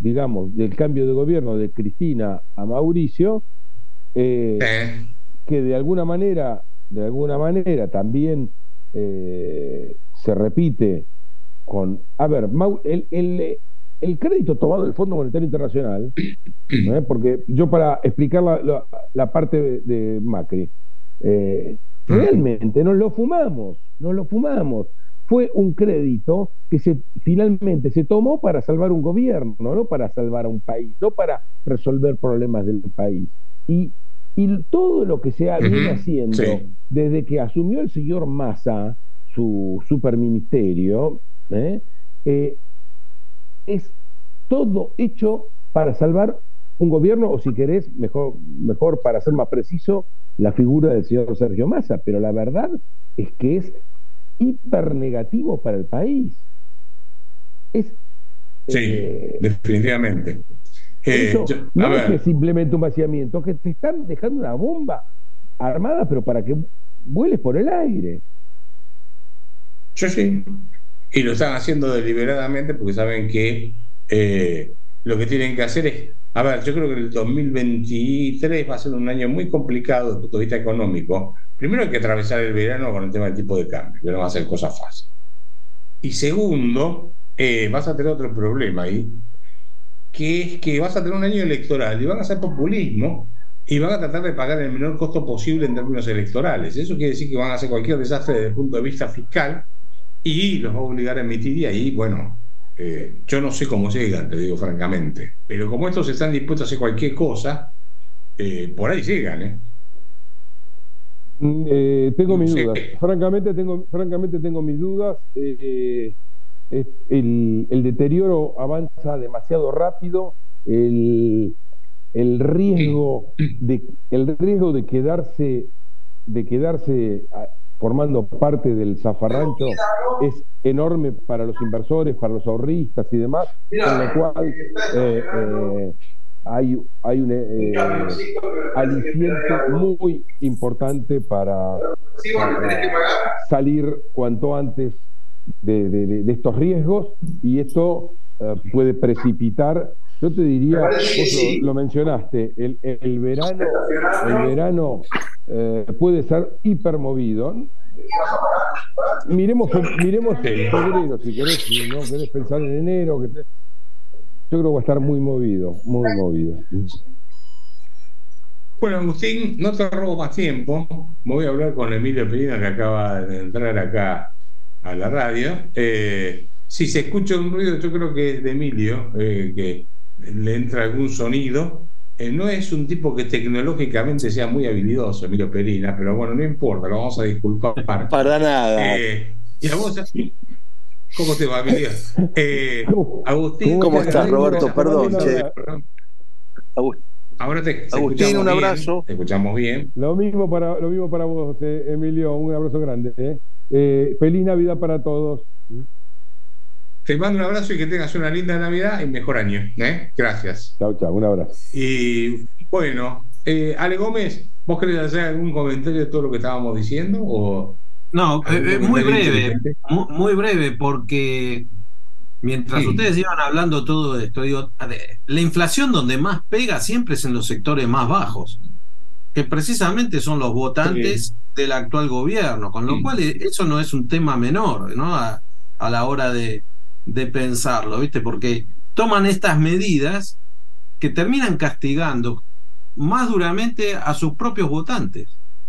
digamos, del cambio de gobierno de Cristina a Mauricio, eh, sí. que de alguna manera, de alguna manera también eh, se repite con, a ver, el, el, el crédito tomado del Fondo Monetario Internacional, ¿eh? porque yo para explicar la, la, la parte de, de Macri, eh, realmente nos lo fumamos, nos lo fumamos. Fue un crédito que se, finalmente se tomó para salvar un gobierno, no para salvar a un país, no para resolver problemas del país. Y, y todo lo que se ha viene uh-huh. haciendo sí. desde que asumió el señor Massa su superministerio, ¿eh? Eh, es todo hecho para salvar un gobierno, o si querés, mejor, mejor para ser más preciso, la figura del señor Sergio Massa. Pero la verdad es que es hiper negativo para el país. Es sí, eh, definitivamente. Eh, eso, yo, no ver. es que simplemente un vaciamiento, que te están dejando una bomba armada, pero para que vueles por el aire. Sí, sí. Y lo están haciendo deliberadamente porque saben que eh, lo que tienen que hacer es, a ver, yo creo que el dos mil veintitrés va a ser un año muy complicado desde el punto de vista económico. Primero hay que atravesar el verano con el tema del tipo de cambio, que no va a ser cosa fácil. Y segundo, eh, vas a tener otro problema ahí, que es que vas a tener un año electoral y van a hacer populismo y van a tratar de pagar el menor costo posible en términos electorales. Eso quiere decir que van a hacer cualquier desastre desde el punto de vista fiscal y los va a obligar a emitir, y ahí, bueno, eh, yo no sé cómo llegan, te digo francamente, pero como estos están dispuestos a hacer cualquier cosa, eh, por ahí llegan, ¿eh? Eh, tengo mis dudas, francamente tengo, francamente tengo mis dudas. Eh, eh, el, el deterioro avanza demasiado rápido, el, el riesgo de el riesgo de quedarse de quedarse formando parte del zafarrancho es enorme para los inversores, para los ahorristas y demás, con lo cual eh, eh, hay, hay un eh, aliciente muy importante para, para salir cuanto antes de, de, de estos riesgos, y esto eh, puede precipitar, yo te diría, vos lo, lo mencionaste, el, el verano, el verano eh, puede ser hipermovido. Miremos, miremos febrero, si querés, si no querés pensar en enero, que te... yo creo que va a estar muy movido, muy movido. Bueno, Agustín, no te robo más tiempo. Voy a hablar con Emilio Perina, que acaba de entrar acá a la radio. Eh, si se escucha un ruido, yo creo que es de Emilio, eh, que le entra algún sonido. Eh, no es un tipo que tecnológicamente sea muy habilidoso, Emilio Perina, pero bueno, no importa, lo vamos a disculpar. Para nada. Eh, y a vos, ¿cómo te va, Emilio? Eh, Agustín. ¿Cómo estás, Roberto? Perdón, che. Agustín. Ahora te, te Agustín, un abrazo. Bien, te escuchamos bien. Lo mismo para, lo mismo para vos, eh, Emilio, un abrazo grande. Eh. Eh, feliz Navidad para todos. Te mando un abrazo y que tengas una linda Navidad y mejor año. ¿eh? Gracias. Chao, chao, un abrazo. Y bueno, eh, Ale Gómez, ¿vos querés hacer algún comentario de todo lo que estábamos diciendo? O no, eh, muy breve, muy, muy breve, porque mientras sí. ustedes iban hablando todo esto, digo, la inflación donde más pega siempre es en los sectores más bajos, que precisamente son los votantes sí. del actual gobierno, con lo sí. cual eso no es un tema menor, ¿no? A, a la hora de, de pensarlo, ¿viste? Porque toman estas medidas que terminan castigando más duramente a sus propios votantes.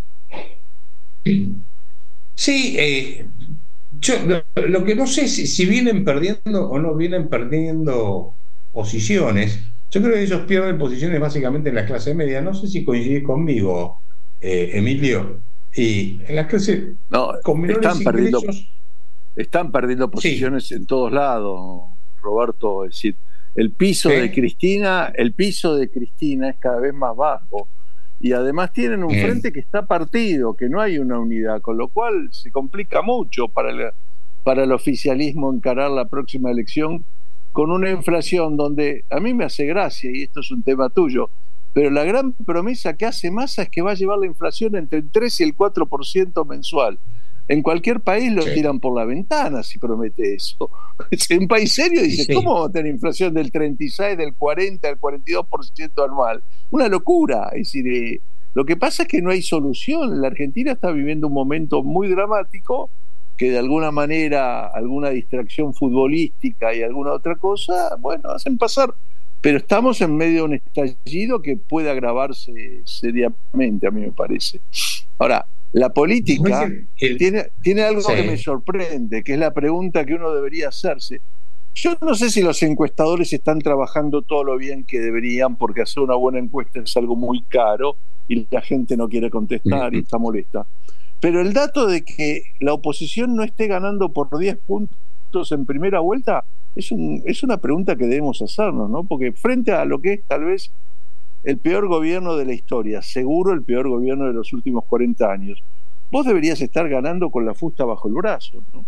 Sí, eh, yo lo, lo que no sé si, si vienen perdiendo o no vienen perdiendo posiciones. Yo creo que ellos pierden posiciones básicamente en la clase media. No sé si coincidís conmigo, eh, Emilio. Y en la clase no, con menores están perdiendo, ingresos, están perdiendo posiciones sí. en todos lados, Roberto. Es decir, el piso ¿Sí? de Cristina, el piso de Cristina es cada vez más bajo. Y además tienen un Bien. frente que está partido, que no hay una unidad, con lo cual se complica mucho para el, para el oficialismo encarar la próxima elección con una inflación donde a mí me hace gracia, y esto es un tema tuyo, pero la gran promesa que hace Massa es que va a llevar la inflación entre el tres y el cuatro por ciento mensual. En cualquier país lo sí. tiran por la ventana si promete eso. En un país serio dice, sí. ¿cómo vamos a tener inflación del treinta y seis, del cuarenta, del cuarenta y dos por ciento anual? Una locura. Es decir, eh, lo que pasa es que no hay solución. La Argentina está viviendo un momento muy dramático que de alguna manera alguna distracción futbolística y alguna otra cosa, bueno, hacen pasar. Pero estamos en medio de un estallido que puede agravarse seriamente, a mí me parece. Ahora, la política el, tiene, tiene algo sí. que me sorprende, que es la pregunta que uno debería hacerse. Yo no sé si los encuestadores están trabajando todo lo bien que deberían, porque hacer una buena encuesta es algo muy caro y la gente no quiere contestar uh-huh. y está molesta. Pero el dato de que la oposición no esté ganando por diez puntos en primera vuelta es, un, es una pregunta que debemos hacernos, ¿no? Porque frente a lo que es tal vez el peor gobierno de la historia, seguro el peor gobierno de los últimos cuarenta años, vos deberías estar ganando con la fusta bajo el brazo, ¿no?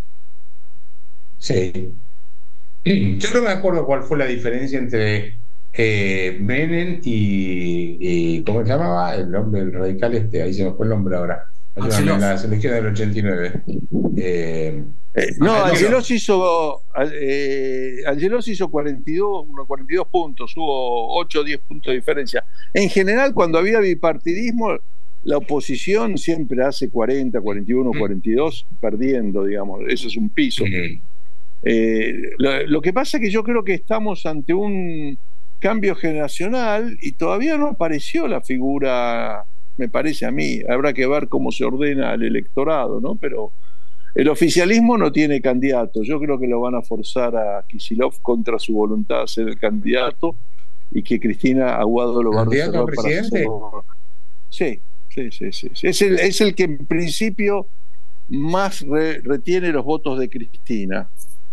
Sí. Yo no me acuerdo cuál fue la diferencia entre eh, Menem y, y ¿cómo se llamaba? El nombre del radical este, ahí se me fue el nombre ahora. Ayúdame, en la selección del ochenta y nueve. Eh, eh, no, Angelos hizo eh, Angelos hizo cuarenta y dos, cuarenta y dos puntos, hubo ocho o diez puntos de diferencia. En general, cuando había bipartidismo, la oposición siempre hace cuarenta, cuarenta y uno, cuarenta y dos, perdiendo, digamos, eso es un piso. Uh-huh. Eh, lo, lo que pasa es que yo creo que estamos ante un cambio generacional y todavía no apareció la figura, me parece a mí, habrá que ver cómo se ordena el electorado, ¿no? Pero el oficialismo no tiene candidato, yo creo que lo van a forzar a Kicillof contra su voluntad a ser el candidato y que Cristina Aguado lo va a reservar para ser... Sí, sí, sí, sí, sí. Es el, es el que en principio más re, retiene los votos de Cristina.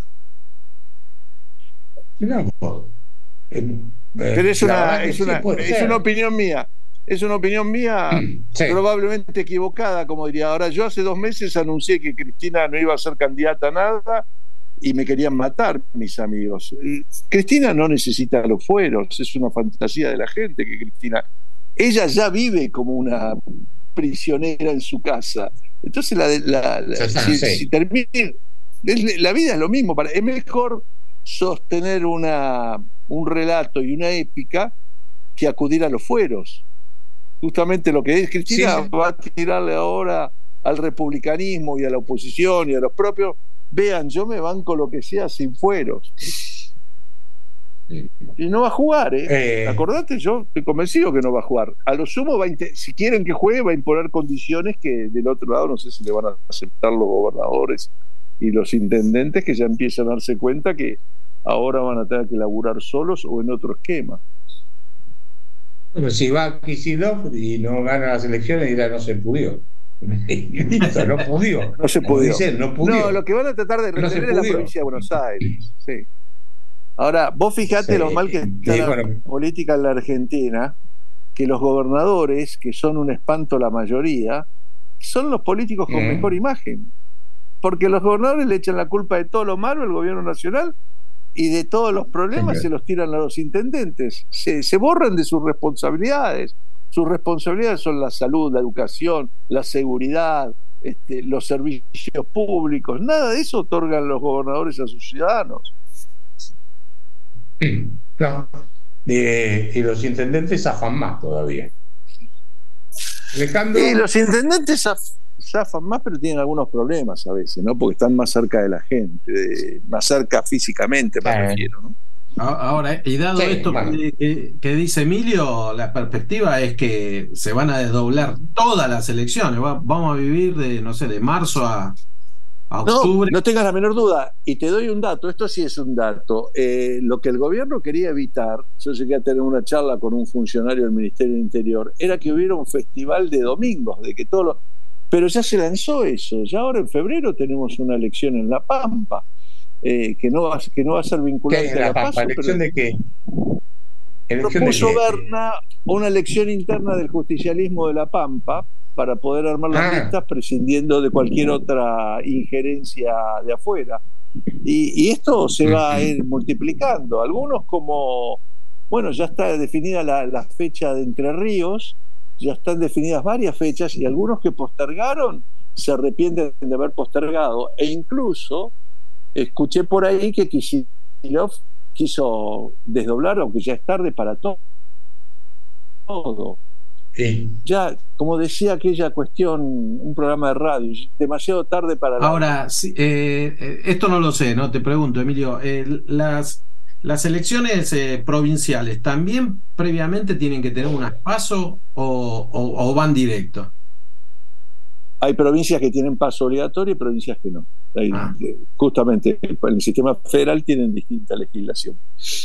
No, eh, pero es una, es, una, sí es una opinión mía. Es una opinión mía sí. probablemente equivocada, como diría. Ahora, yo hace dos meses anuncié que Cristina no iba a ser candidata a nada y me querían matar mis amigos. Cristina no necesita los fueros, es una fantasía de la gente que Cristina... Ella ya vive como una prisionera en su casa. Entonces, la, la, la, si, si termina... La vida es lo mismo. Para, es mejor sostener una, un relato y una épica que acudir a los fueros. Justamente lo que es Cristina sí. va a tirarle ahora al republicanismo y a la oposición y a los propios. Vean, yo me banco lo que sea sin fueros. Y no va a jugar, ¿eh? eh. Acordate, yo estoy convencido que no va a jugar. A lo sumo, va a si quieren que juegue, va a imponer condiciones que del otro lado no sé si le van a aceptar los gobernadores y los intendentes, que ya empiezan a darse cuenta que ahora van a tener que laburar solos o en otro esquema. Bueno, si va Kicillof y no gana las elecciones, dirá no se pudió. no pudió. No se pudió. Dicen, no pudió. No, lo que van a tratar de retener no es la provincia de Buenos Aires. Sí. Ahora, vos fijate sí, lo mal que está sí, la bueno. política en la Argentina, que los gobernadores, que son un espanto la mayoría, son los políticos con mm. mejor imagen. Porque los gobernadores le echan la culpa de todo lo malo al gobierno nacional y de todos los problemas sí, se los tiran a los intendentes. Se, se borran de sus responsabilidades. Sus responsabilidades son la salud, la educación, la seguridad, este, los servicios públicos. Nada de eso otorgan los gobernadores a sus ciudadanos. No. Eh, y los intendentes zafan más todavía. Alejandro. Y los intendentes zaf- zafan más, pero tienen algunos problemas a veces, ¿no? Porque están más cerca de la gente, de, más cerca físicamente, me eh. refiero, ¿no? Ahora, y dado sí, esto bueno. que, que, que dice Emilio, la perspectiva es que se van a desdoblar todas las elecciones. Va, vamos a vivir de, no sé, de marzo a, a octubre. No, no tengas la menor duda. Y te doy un dato, esto sí es un dato. Eh, lo que el gobierno quería evitar, yo llegué a tener una charla con un funcionario del Ministerio del Interior, era que hubiera un festival de domingos, de que todos los... Pero ya se lanzó eso. Ya ahora en febrero tenemos una elección en La Pampa. Eh, que, no va, que no va a ser vinculante a la PASO, ¿elección de qué? Propuso Berna una elección interna del justicialismo de La Pampa para poder armar las ah. listas prescindiendo de cualquier otra injerencia de afuera. Y, y esto se va a ir multiplicando. Algunos como, bueno, ya está definida la, la fecha de Entre Ríos, ya están definidas varias fechas y algunos que postergaron se arrepienten de haber postergado, e incluso escuché por ahí que Kicillof quiso desdoblar, aunque ya es tarde para todo. todo. Sí. Ya, como decía aquella cuestión, un programa de radio, demasiado tarde para la... Ahora, sí, eh, esto no lo sé, no te pregunto, Emilio, eh, las, las elecciones eh, provinciales también previamente tienen que tener unas paso o, o, o van directo. Hay provincias que tienen paso obligatorio y provincias que no. Hay, ah. Justamente en el sistema federal tienen distinta legislación.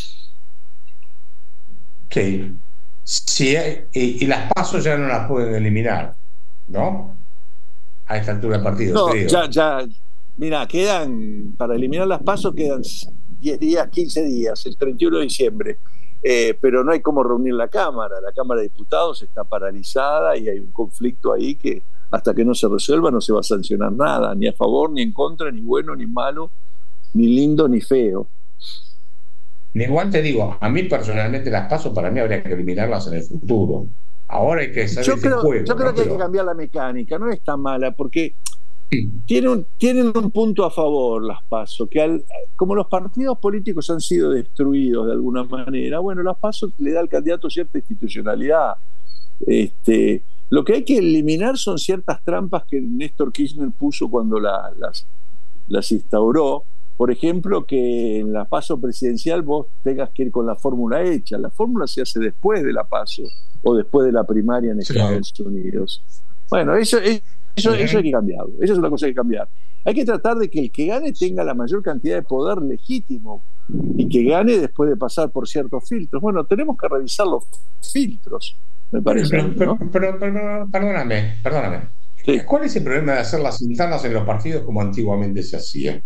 Sí. Sí, y, y las pasos ya no las pueden eliminar, ¿no? A esta altura del partido. No, creo. ya, ya, mira, quedan, para eliminar las pasos quedan diez días, quince días, el treinta y uno de diciembre, eh, pero no hay cómo reunir la Cámara, la Cámara de Diputados está paralizada y hay un conflicto ahí que hasta que no se resuelva no se va a sancionar nada, ni a favor, ni en contra, ni bueno, ni malo, ni lindo, ni feo. Igual te digo, a mí personalmente las paso, para mí habría que eliminarlas en el futuro. Ahora hay que saber yo creo, juego, yo creo ¿no? que Pero... hay que cambiar la mecánica, no es tan mala, porque sí. tienen, un, tienen un punto a favor las PASO, que al, como los partidos políticos han sido destruidos de alguna manera, bueno, las PASO le da al candidato cierta institucionalidad. Este, lo que hay que eliminar son ciertas trampas que Néstor Kirchner puso cuando la, las, las instauró. Por ejemplo, que en la PASO presidencial vos tengas que ir con la fórmula hecha. La fórmula se hace después de la PASO o después de la primaria en Estados sí. Unidos. Bueno, eso, eso, eso hay que cambiarlo. Eso es una cosa que hay que cambiar. Hay que tratar de que el que gane tenga la mayor cantidad de poder legítimo y que gane después de pasar por ciertos filtros. Bueno, tenemos que revisar los filtros, me parece. Pero, pero, ¿no? pero, pero, pero perdóname, perdóname. Sí. ¿Cuál es el problema de hacer las internas en los partidos como antiguamente se hacía?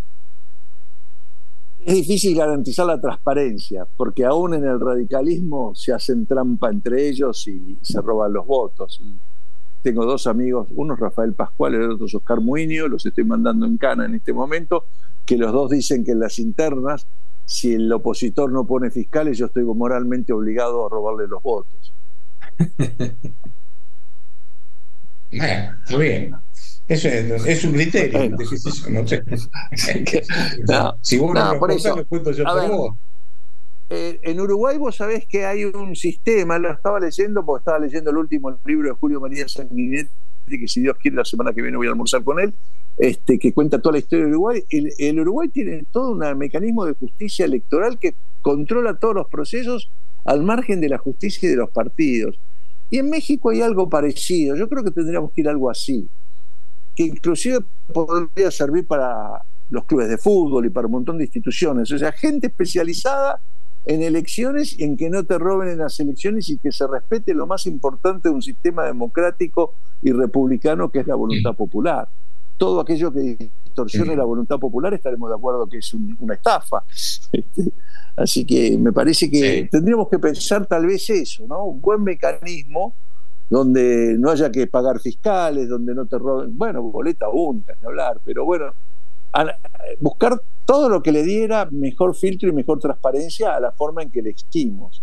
Es difícil garantizar la transparencia, porque aún en el radicalismo se hacen trampa entre ellos y se roban los votos. Tengo dos amigos, uno es Rafael Pascual, el otro es Oscar Muinio, los estoy mandando en cana en este momento, que los dos dicen que en las internas, si el opositor no pone fiscales, yo estoy moralmente obligado a robarle los votos. Eh, está bien. Eso es, es un criterio. Bueno. Eso, no sé. no, si vos no, no por eso, lo cuento yo a por ver, vos. Eh, en Uruguay vos sabés que hay un sistema, lo estaba leyendo porque estaba leyendo el último libro de Julio María Sanguinetti, que si Dios quiere la semana que viene voy a almorzar con él, este, que cuenta toda la historia de Uruguay. El, el Uruguay tiene todo un mecanismo de justicia electoral que controla todos los procesos al margen de la justicia y de los partidos. Y en México hay algo parecido. Yo creo que tendríamos que ir a algo así, que inclusive podría servir para los clubes de fútbol y para un montón de instituciones. O sea, gente especializada en elecciones y en que no te roben en las elecciones y que se respete lo más importante de un sistema democrático y republicano, que es la voluntad popular. Todo aquello que distorsione sí. la voluntad popular estaremos de acuerdo que es un, una estafa. Este, así que me parece que sí. tendríamos que pensar tal vez eso, ¿no? Un buen mecanismo donde no haya que pagar fiscales, donde no te roben, bueno, boleta única, ni hablar, pero bueno, a, buscar todo lo que le diera mejor filtro y mejor transparencia a la forma en que elegimos.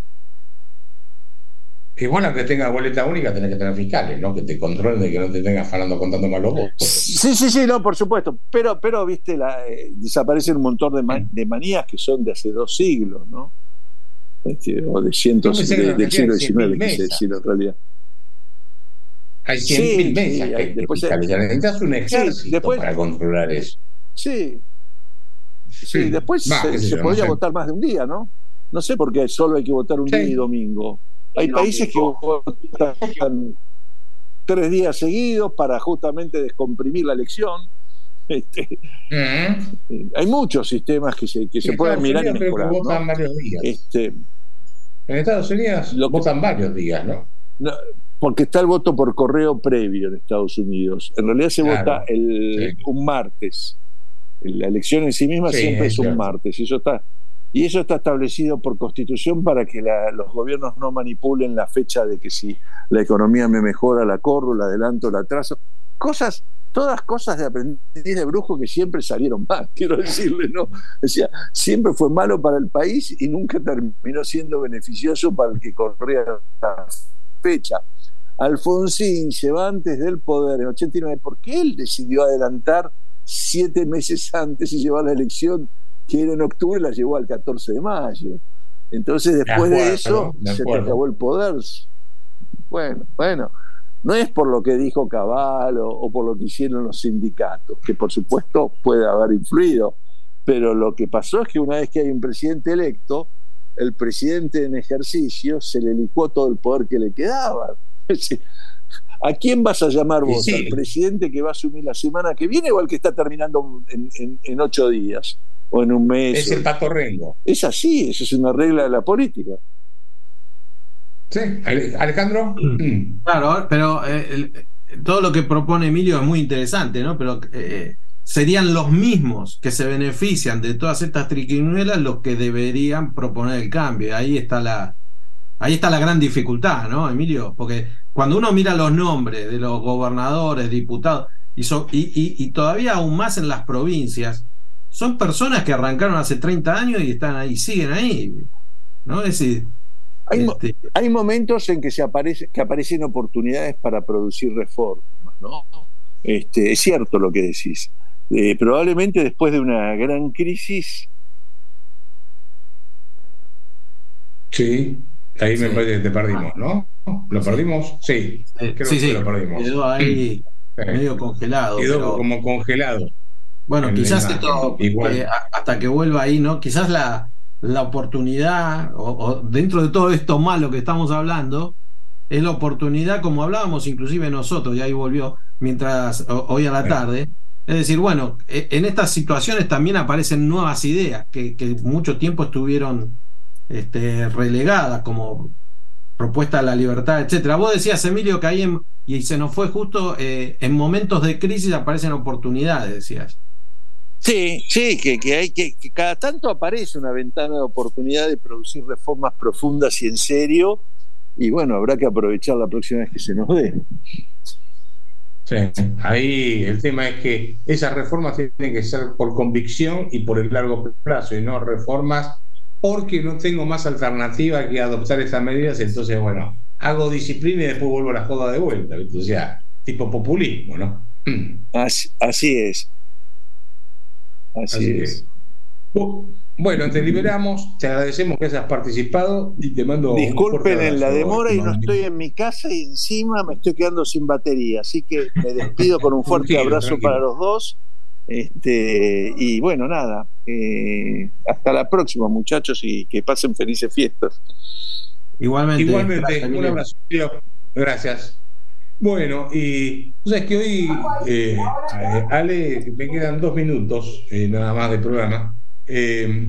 Y bueno, que tenga boleta única, tenés que tener fiscales, ¿no? Que te controlen de que no te tengas falando contando malos votos. Sí, sí, sí, no, por supuesto. Pero, pero viste, la, eh, desaparecen un montón de, man, de manías que son de hace dos siglos, ¿no? Este, o de cientos de, de, del siglo diecinueve, quise decir en realidad. Hay cien mil sí, mesas sí, que, después, que necesitas un ejército sí, después, para controlar eso. Sí. Sí, sí después Va, se, se yo, podría no sé. votar más de un día, ¿no? No sé por qué solo hay que votar un sí. día y domingo. Hay no, países que votan tres días seguidos para justamente descomprimir la elección. Este, uh-huh. Hay muchos sistemas que se, que sí, se pueden mirar y mejorar. Que votan ¿no? varios días. Este, en Estados Unidos lo votan que, varios días, ¿no? no Porque está el voto por correo previo en Estados Unidos. En realidad se claro, vota el, sí. un martes. La elección en sí misma sí, siempre es, es un martes. Y eso está, y eso está establecido por Constitución para que la, los gobiernos no manipulen la fecha de que si la economía me mejora, la corro, la adelanto, la atraso. Cosas, todas cosas de aprendiz de brujo que siempre salieron mal, quiero decirle, ¿no? O sea, siempre fue malo para el país y nunca terminó siendo beneficioso para el que corría la fecha. Alfonsín se va antes del poder en ochenta y nueve porque él decidió adelantar siete meses antes y llevar la elección que era en octubre, la llevó al catorce de mayo. Entonces después de, acuerdo, de eso de se te acabó el poder. Bueno, bueno, no es por lo que dijo Cabal o, o por lo que hicieron los sindicatos, que por supuesto puede haber influido, pero lo que pasó es que una vez que hay un presidente electo, el presidente en ejercicio se le licuó todo el poder que le quedaba. ¿A quién vas a llamar vos? Sí. ¿Al presidente que va a asumir la semana que viene o al que está terminando en, en, en ocho días o en un mes? Es el Pato Rengo. Es así, eso es una regla de la política. Sí, Alejandro. Claro, pero eh, el, todo lo que propone Emilio es muy interesante, ¿no? Pero eh, serían los mismos que se benefician de todas estas triquiñuelas los que deberían proponer el cambio. Ahí está la Ahí está la gran dificultad, ¿no, Emilio? Porque cuando uno mira los nombres de los gobernadores, diputados, y, so, y, y, y todavía aún más en las provincias, son personas que arrancaron hace treinta años y están ahí, siguen ahí, ¿no? Es decir, hay, este... hay momentos en que, se aparece, que aparecen oportunidades para producir reformas, ¿no? Este, es cierto lo que decís. Eh, probablemente después de una gran crisis. Sí. Ahí sí. Me parece que te perdimos, ¿no? ¿Lo sí. perdimos? Sí, creo sí, que sí. lo perdimos. Quedó ahí sí. medio congelado. Quedó pero... como congelado. Bueno, quizás esto, eh, hasta que vuelva ahí, ¿no? Quizás la, la oportunidad, o, o dentro de todo esto malo que estamos hablando, es la oportunidad, como hablábamos inclusive nosotros, y ahí volvió mientras o, hoy a la tarde. Es decir, bueno, en estas situaciones también aparecen nuevas ideas que, que mucho tiempo estuvieron Este, relegadas, como propuesta de la libertad, etcétera. Vos decías, Emilio, que ahí en, y se nos fue justo eh, en momentos de crisis aparecen oportunidades, decías. Sí, sí, que, que hay que, que cada tanto aparece una ventana de oportunidad de producir reformas profundas y en serio, y bueno, habrá que aprovechar la próxima vez que se nos dé. Sí, ahí el tema es que esas reformas tienen que ser por convicción y por el largo plazo, y no reformas porque no tengo más alternativa que adoptar estas medidas, entonces, bueno, hago disciplina y después vuelvo a la joda de vuelta, ¿viste? O sea, tipo populismo, ¿no? Así, así es. Así, así es. es. Bueno, te liberamos, te agradecemos que hayas participado y te mando. Disculpen en la demora y no estoy en mi casa y encima me estoy quedando sin batería, así que me despido con un fuerte tranquilo, abrazo tranquilo. Para los dos. Este, y bueno, nada, eh, hasta la próxima, muchachos, y que pasen felices fiestas. Igualmente, Igualmente gracias, un abrazo. Gracias. Bueno, y o sea, es que hoy, eh, Ale, me quedan dos minutos eh, nada más de programa. Eh,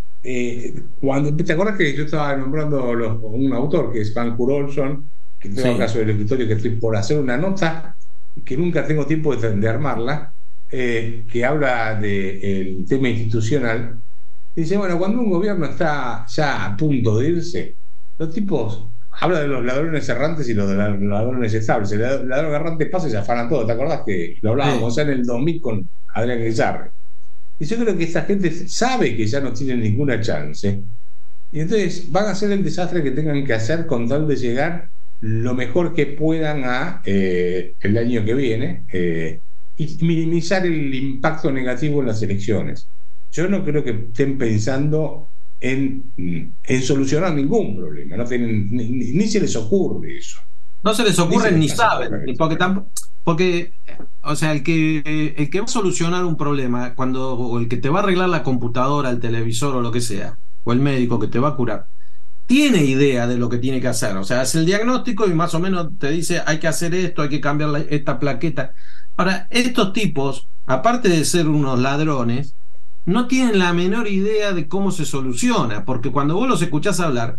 eh, cuando, ¿te acuerdas que yo estaba nombrando los, un autor que es Van Olson, que tengo sí. caso del escritorio que estoy por hacer una nota que nunca tengo tiempo de, de armarla? Eh, que habla del tema institucional, dice, bueno, cuando un gobierno está ya a punto de irse, los tipos, habla de los ladrones errantes y los de los ladrones estables. El ladrón errante pasa y se afanan todo. ¿Te acordás que lo hablábamos sí. en el dos mil con Adrián Guizarre? Y yo creo que esta gente sabe que ya no tienen ninguna chance, y entonces van a hacer el desastre que tengan que hacer con tal de llegar lo mejor que puedan a eh, el año que viene, eh, y minimizar el impacto negativo en las elecciones. Yo no creo que estén pensando en, en solucionar ningún problema, no tienen, ni, ni se les ocurre eso. No se les ocurre ni, ni saben, porque tampoco, porque, o sea, el que el que va a solucionar un problema, cuando o el que te va a arreglar la computadora, el televisor o lo que sea, o el médico que te va a curar, tiene idea de lo que tiene que hacer. O sea, hace el diagnóstico y más o menos te dice, hay que hacer esto, hay que cambiar la, esta plaqueta. Ahora, estos tipos, aparte de ser unos ladrones, no tienen la menor idea de cómo se soluciona, porque cuando vos los escuchás hablar,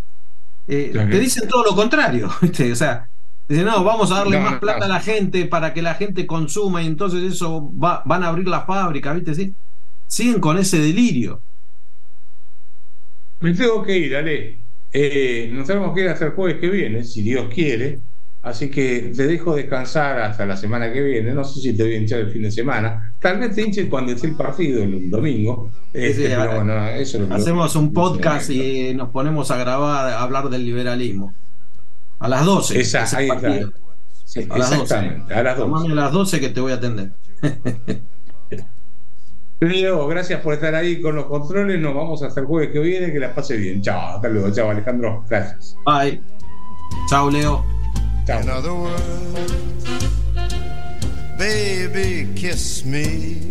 eh, claro. te dicen todo lo contrario, ¿viste? O sea, dicen, no, vamos a darle no, más plata no. a la gente para que la gente consuma y entonces eso va, van a abrir la fábrica, ¿viste? ¿Sí? Siguen con ese delirio. Me tengo que ir, Ale. Eh, nos tenemos que ir hasta el jueves que viene, si Dios quiere. Así que te dejo descansar hasta la semana que viene. No sé si te voy a hinchar el fin de semana. Tal vez te hinches cuando esté el partido el domingo. Este, sí, pero bueno, eso hacemos lo, un podcast y nos ponemos a grabar, a hablar del liberalismo. A las doce. Esa, ahí está. Sí, a las doce. A las doce. A las doce que te voy a atender. Leo, gracias por estar ahí con los controles. Nos vamos hasta el jueves que viene. Que la pase bien. Chao, hasta luego. Chao, Alejandro. Gracias. Bye. Chao, Leo. Chao. In other words, baby, kiss me.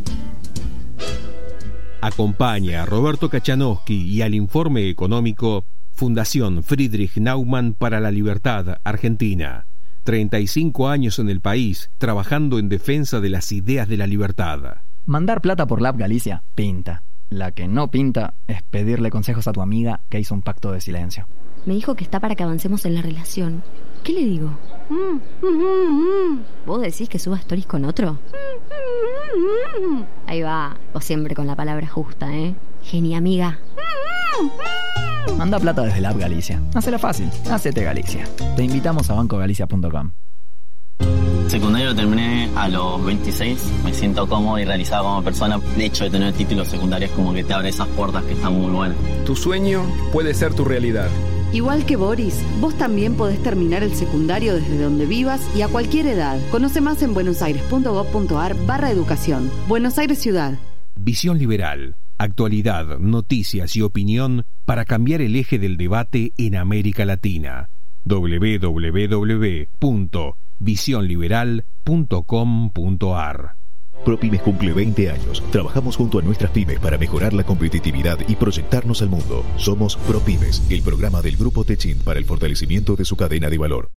Acompaña a Roberto Kachanowski y al informe económico Fundación Friedrich Naumann para la Libertad, Argentina. treinta y cinco años en el país trabajando en defensa de las ideas de la libertad. Mandar plata por la app Galicia pinta. La que no pinta es pedirle consejos a tu amiga que hizo un pacto de silencio. Me dijo que está para que avancemos en la relación. ¿Qué le digo? Mm, mm, mm. ¿Vos decís que suba stories con otro? Mm, mm, mm. Ahí va, vos siempre con la palabra justa, ¿eh? Genia amiga. Manda plata desde la app Galicia. Hacela fácil. Hacete Galicia. Te invitamos a banco galicia punto com. Secundario lo terminé a los veintiséis, me siento cómodo y realizado como persona. El hecho de tener títulos secundarios como que te abre esas puertas que están muy buenas. Tu sueño puede ser tu realidad. Igual que Boris, vos también podés terminar el secundario desde donde vivas y a cualquier edad. Conoce más en buenosaires.gov.ar barra educación. Buenos Aires Ciudad. Visión Liberal. Actualidad, noticias y opinión para cambiar el eje del debate en América Latina. doble u doble u doble u punto visión liberal punto com punto a r. ProPymes cumple veinte años. Trabajamos junto a nuestras pymes para mejorar la competitividad y proyectarnos al mundo. Somos ProPymes, el programa del Grupo Techint para el fortalecimiento de su cadena de valor.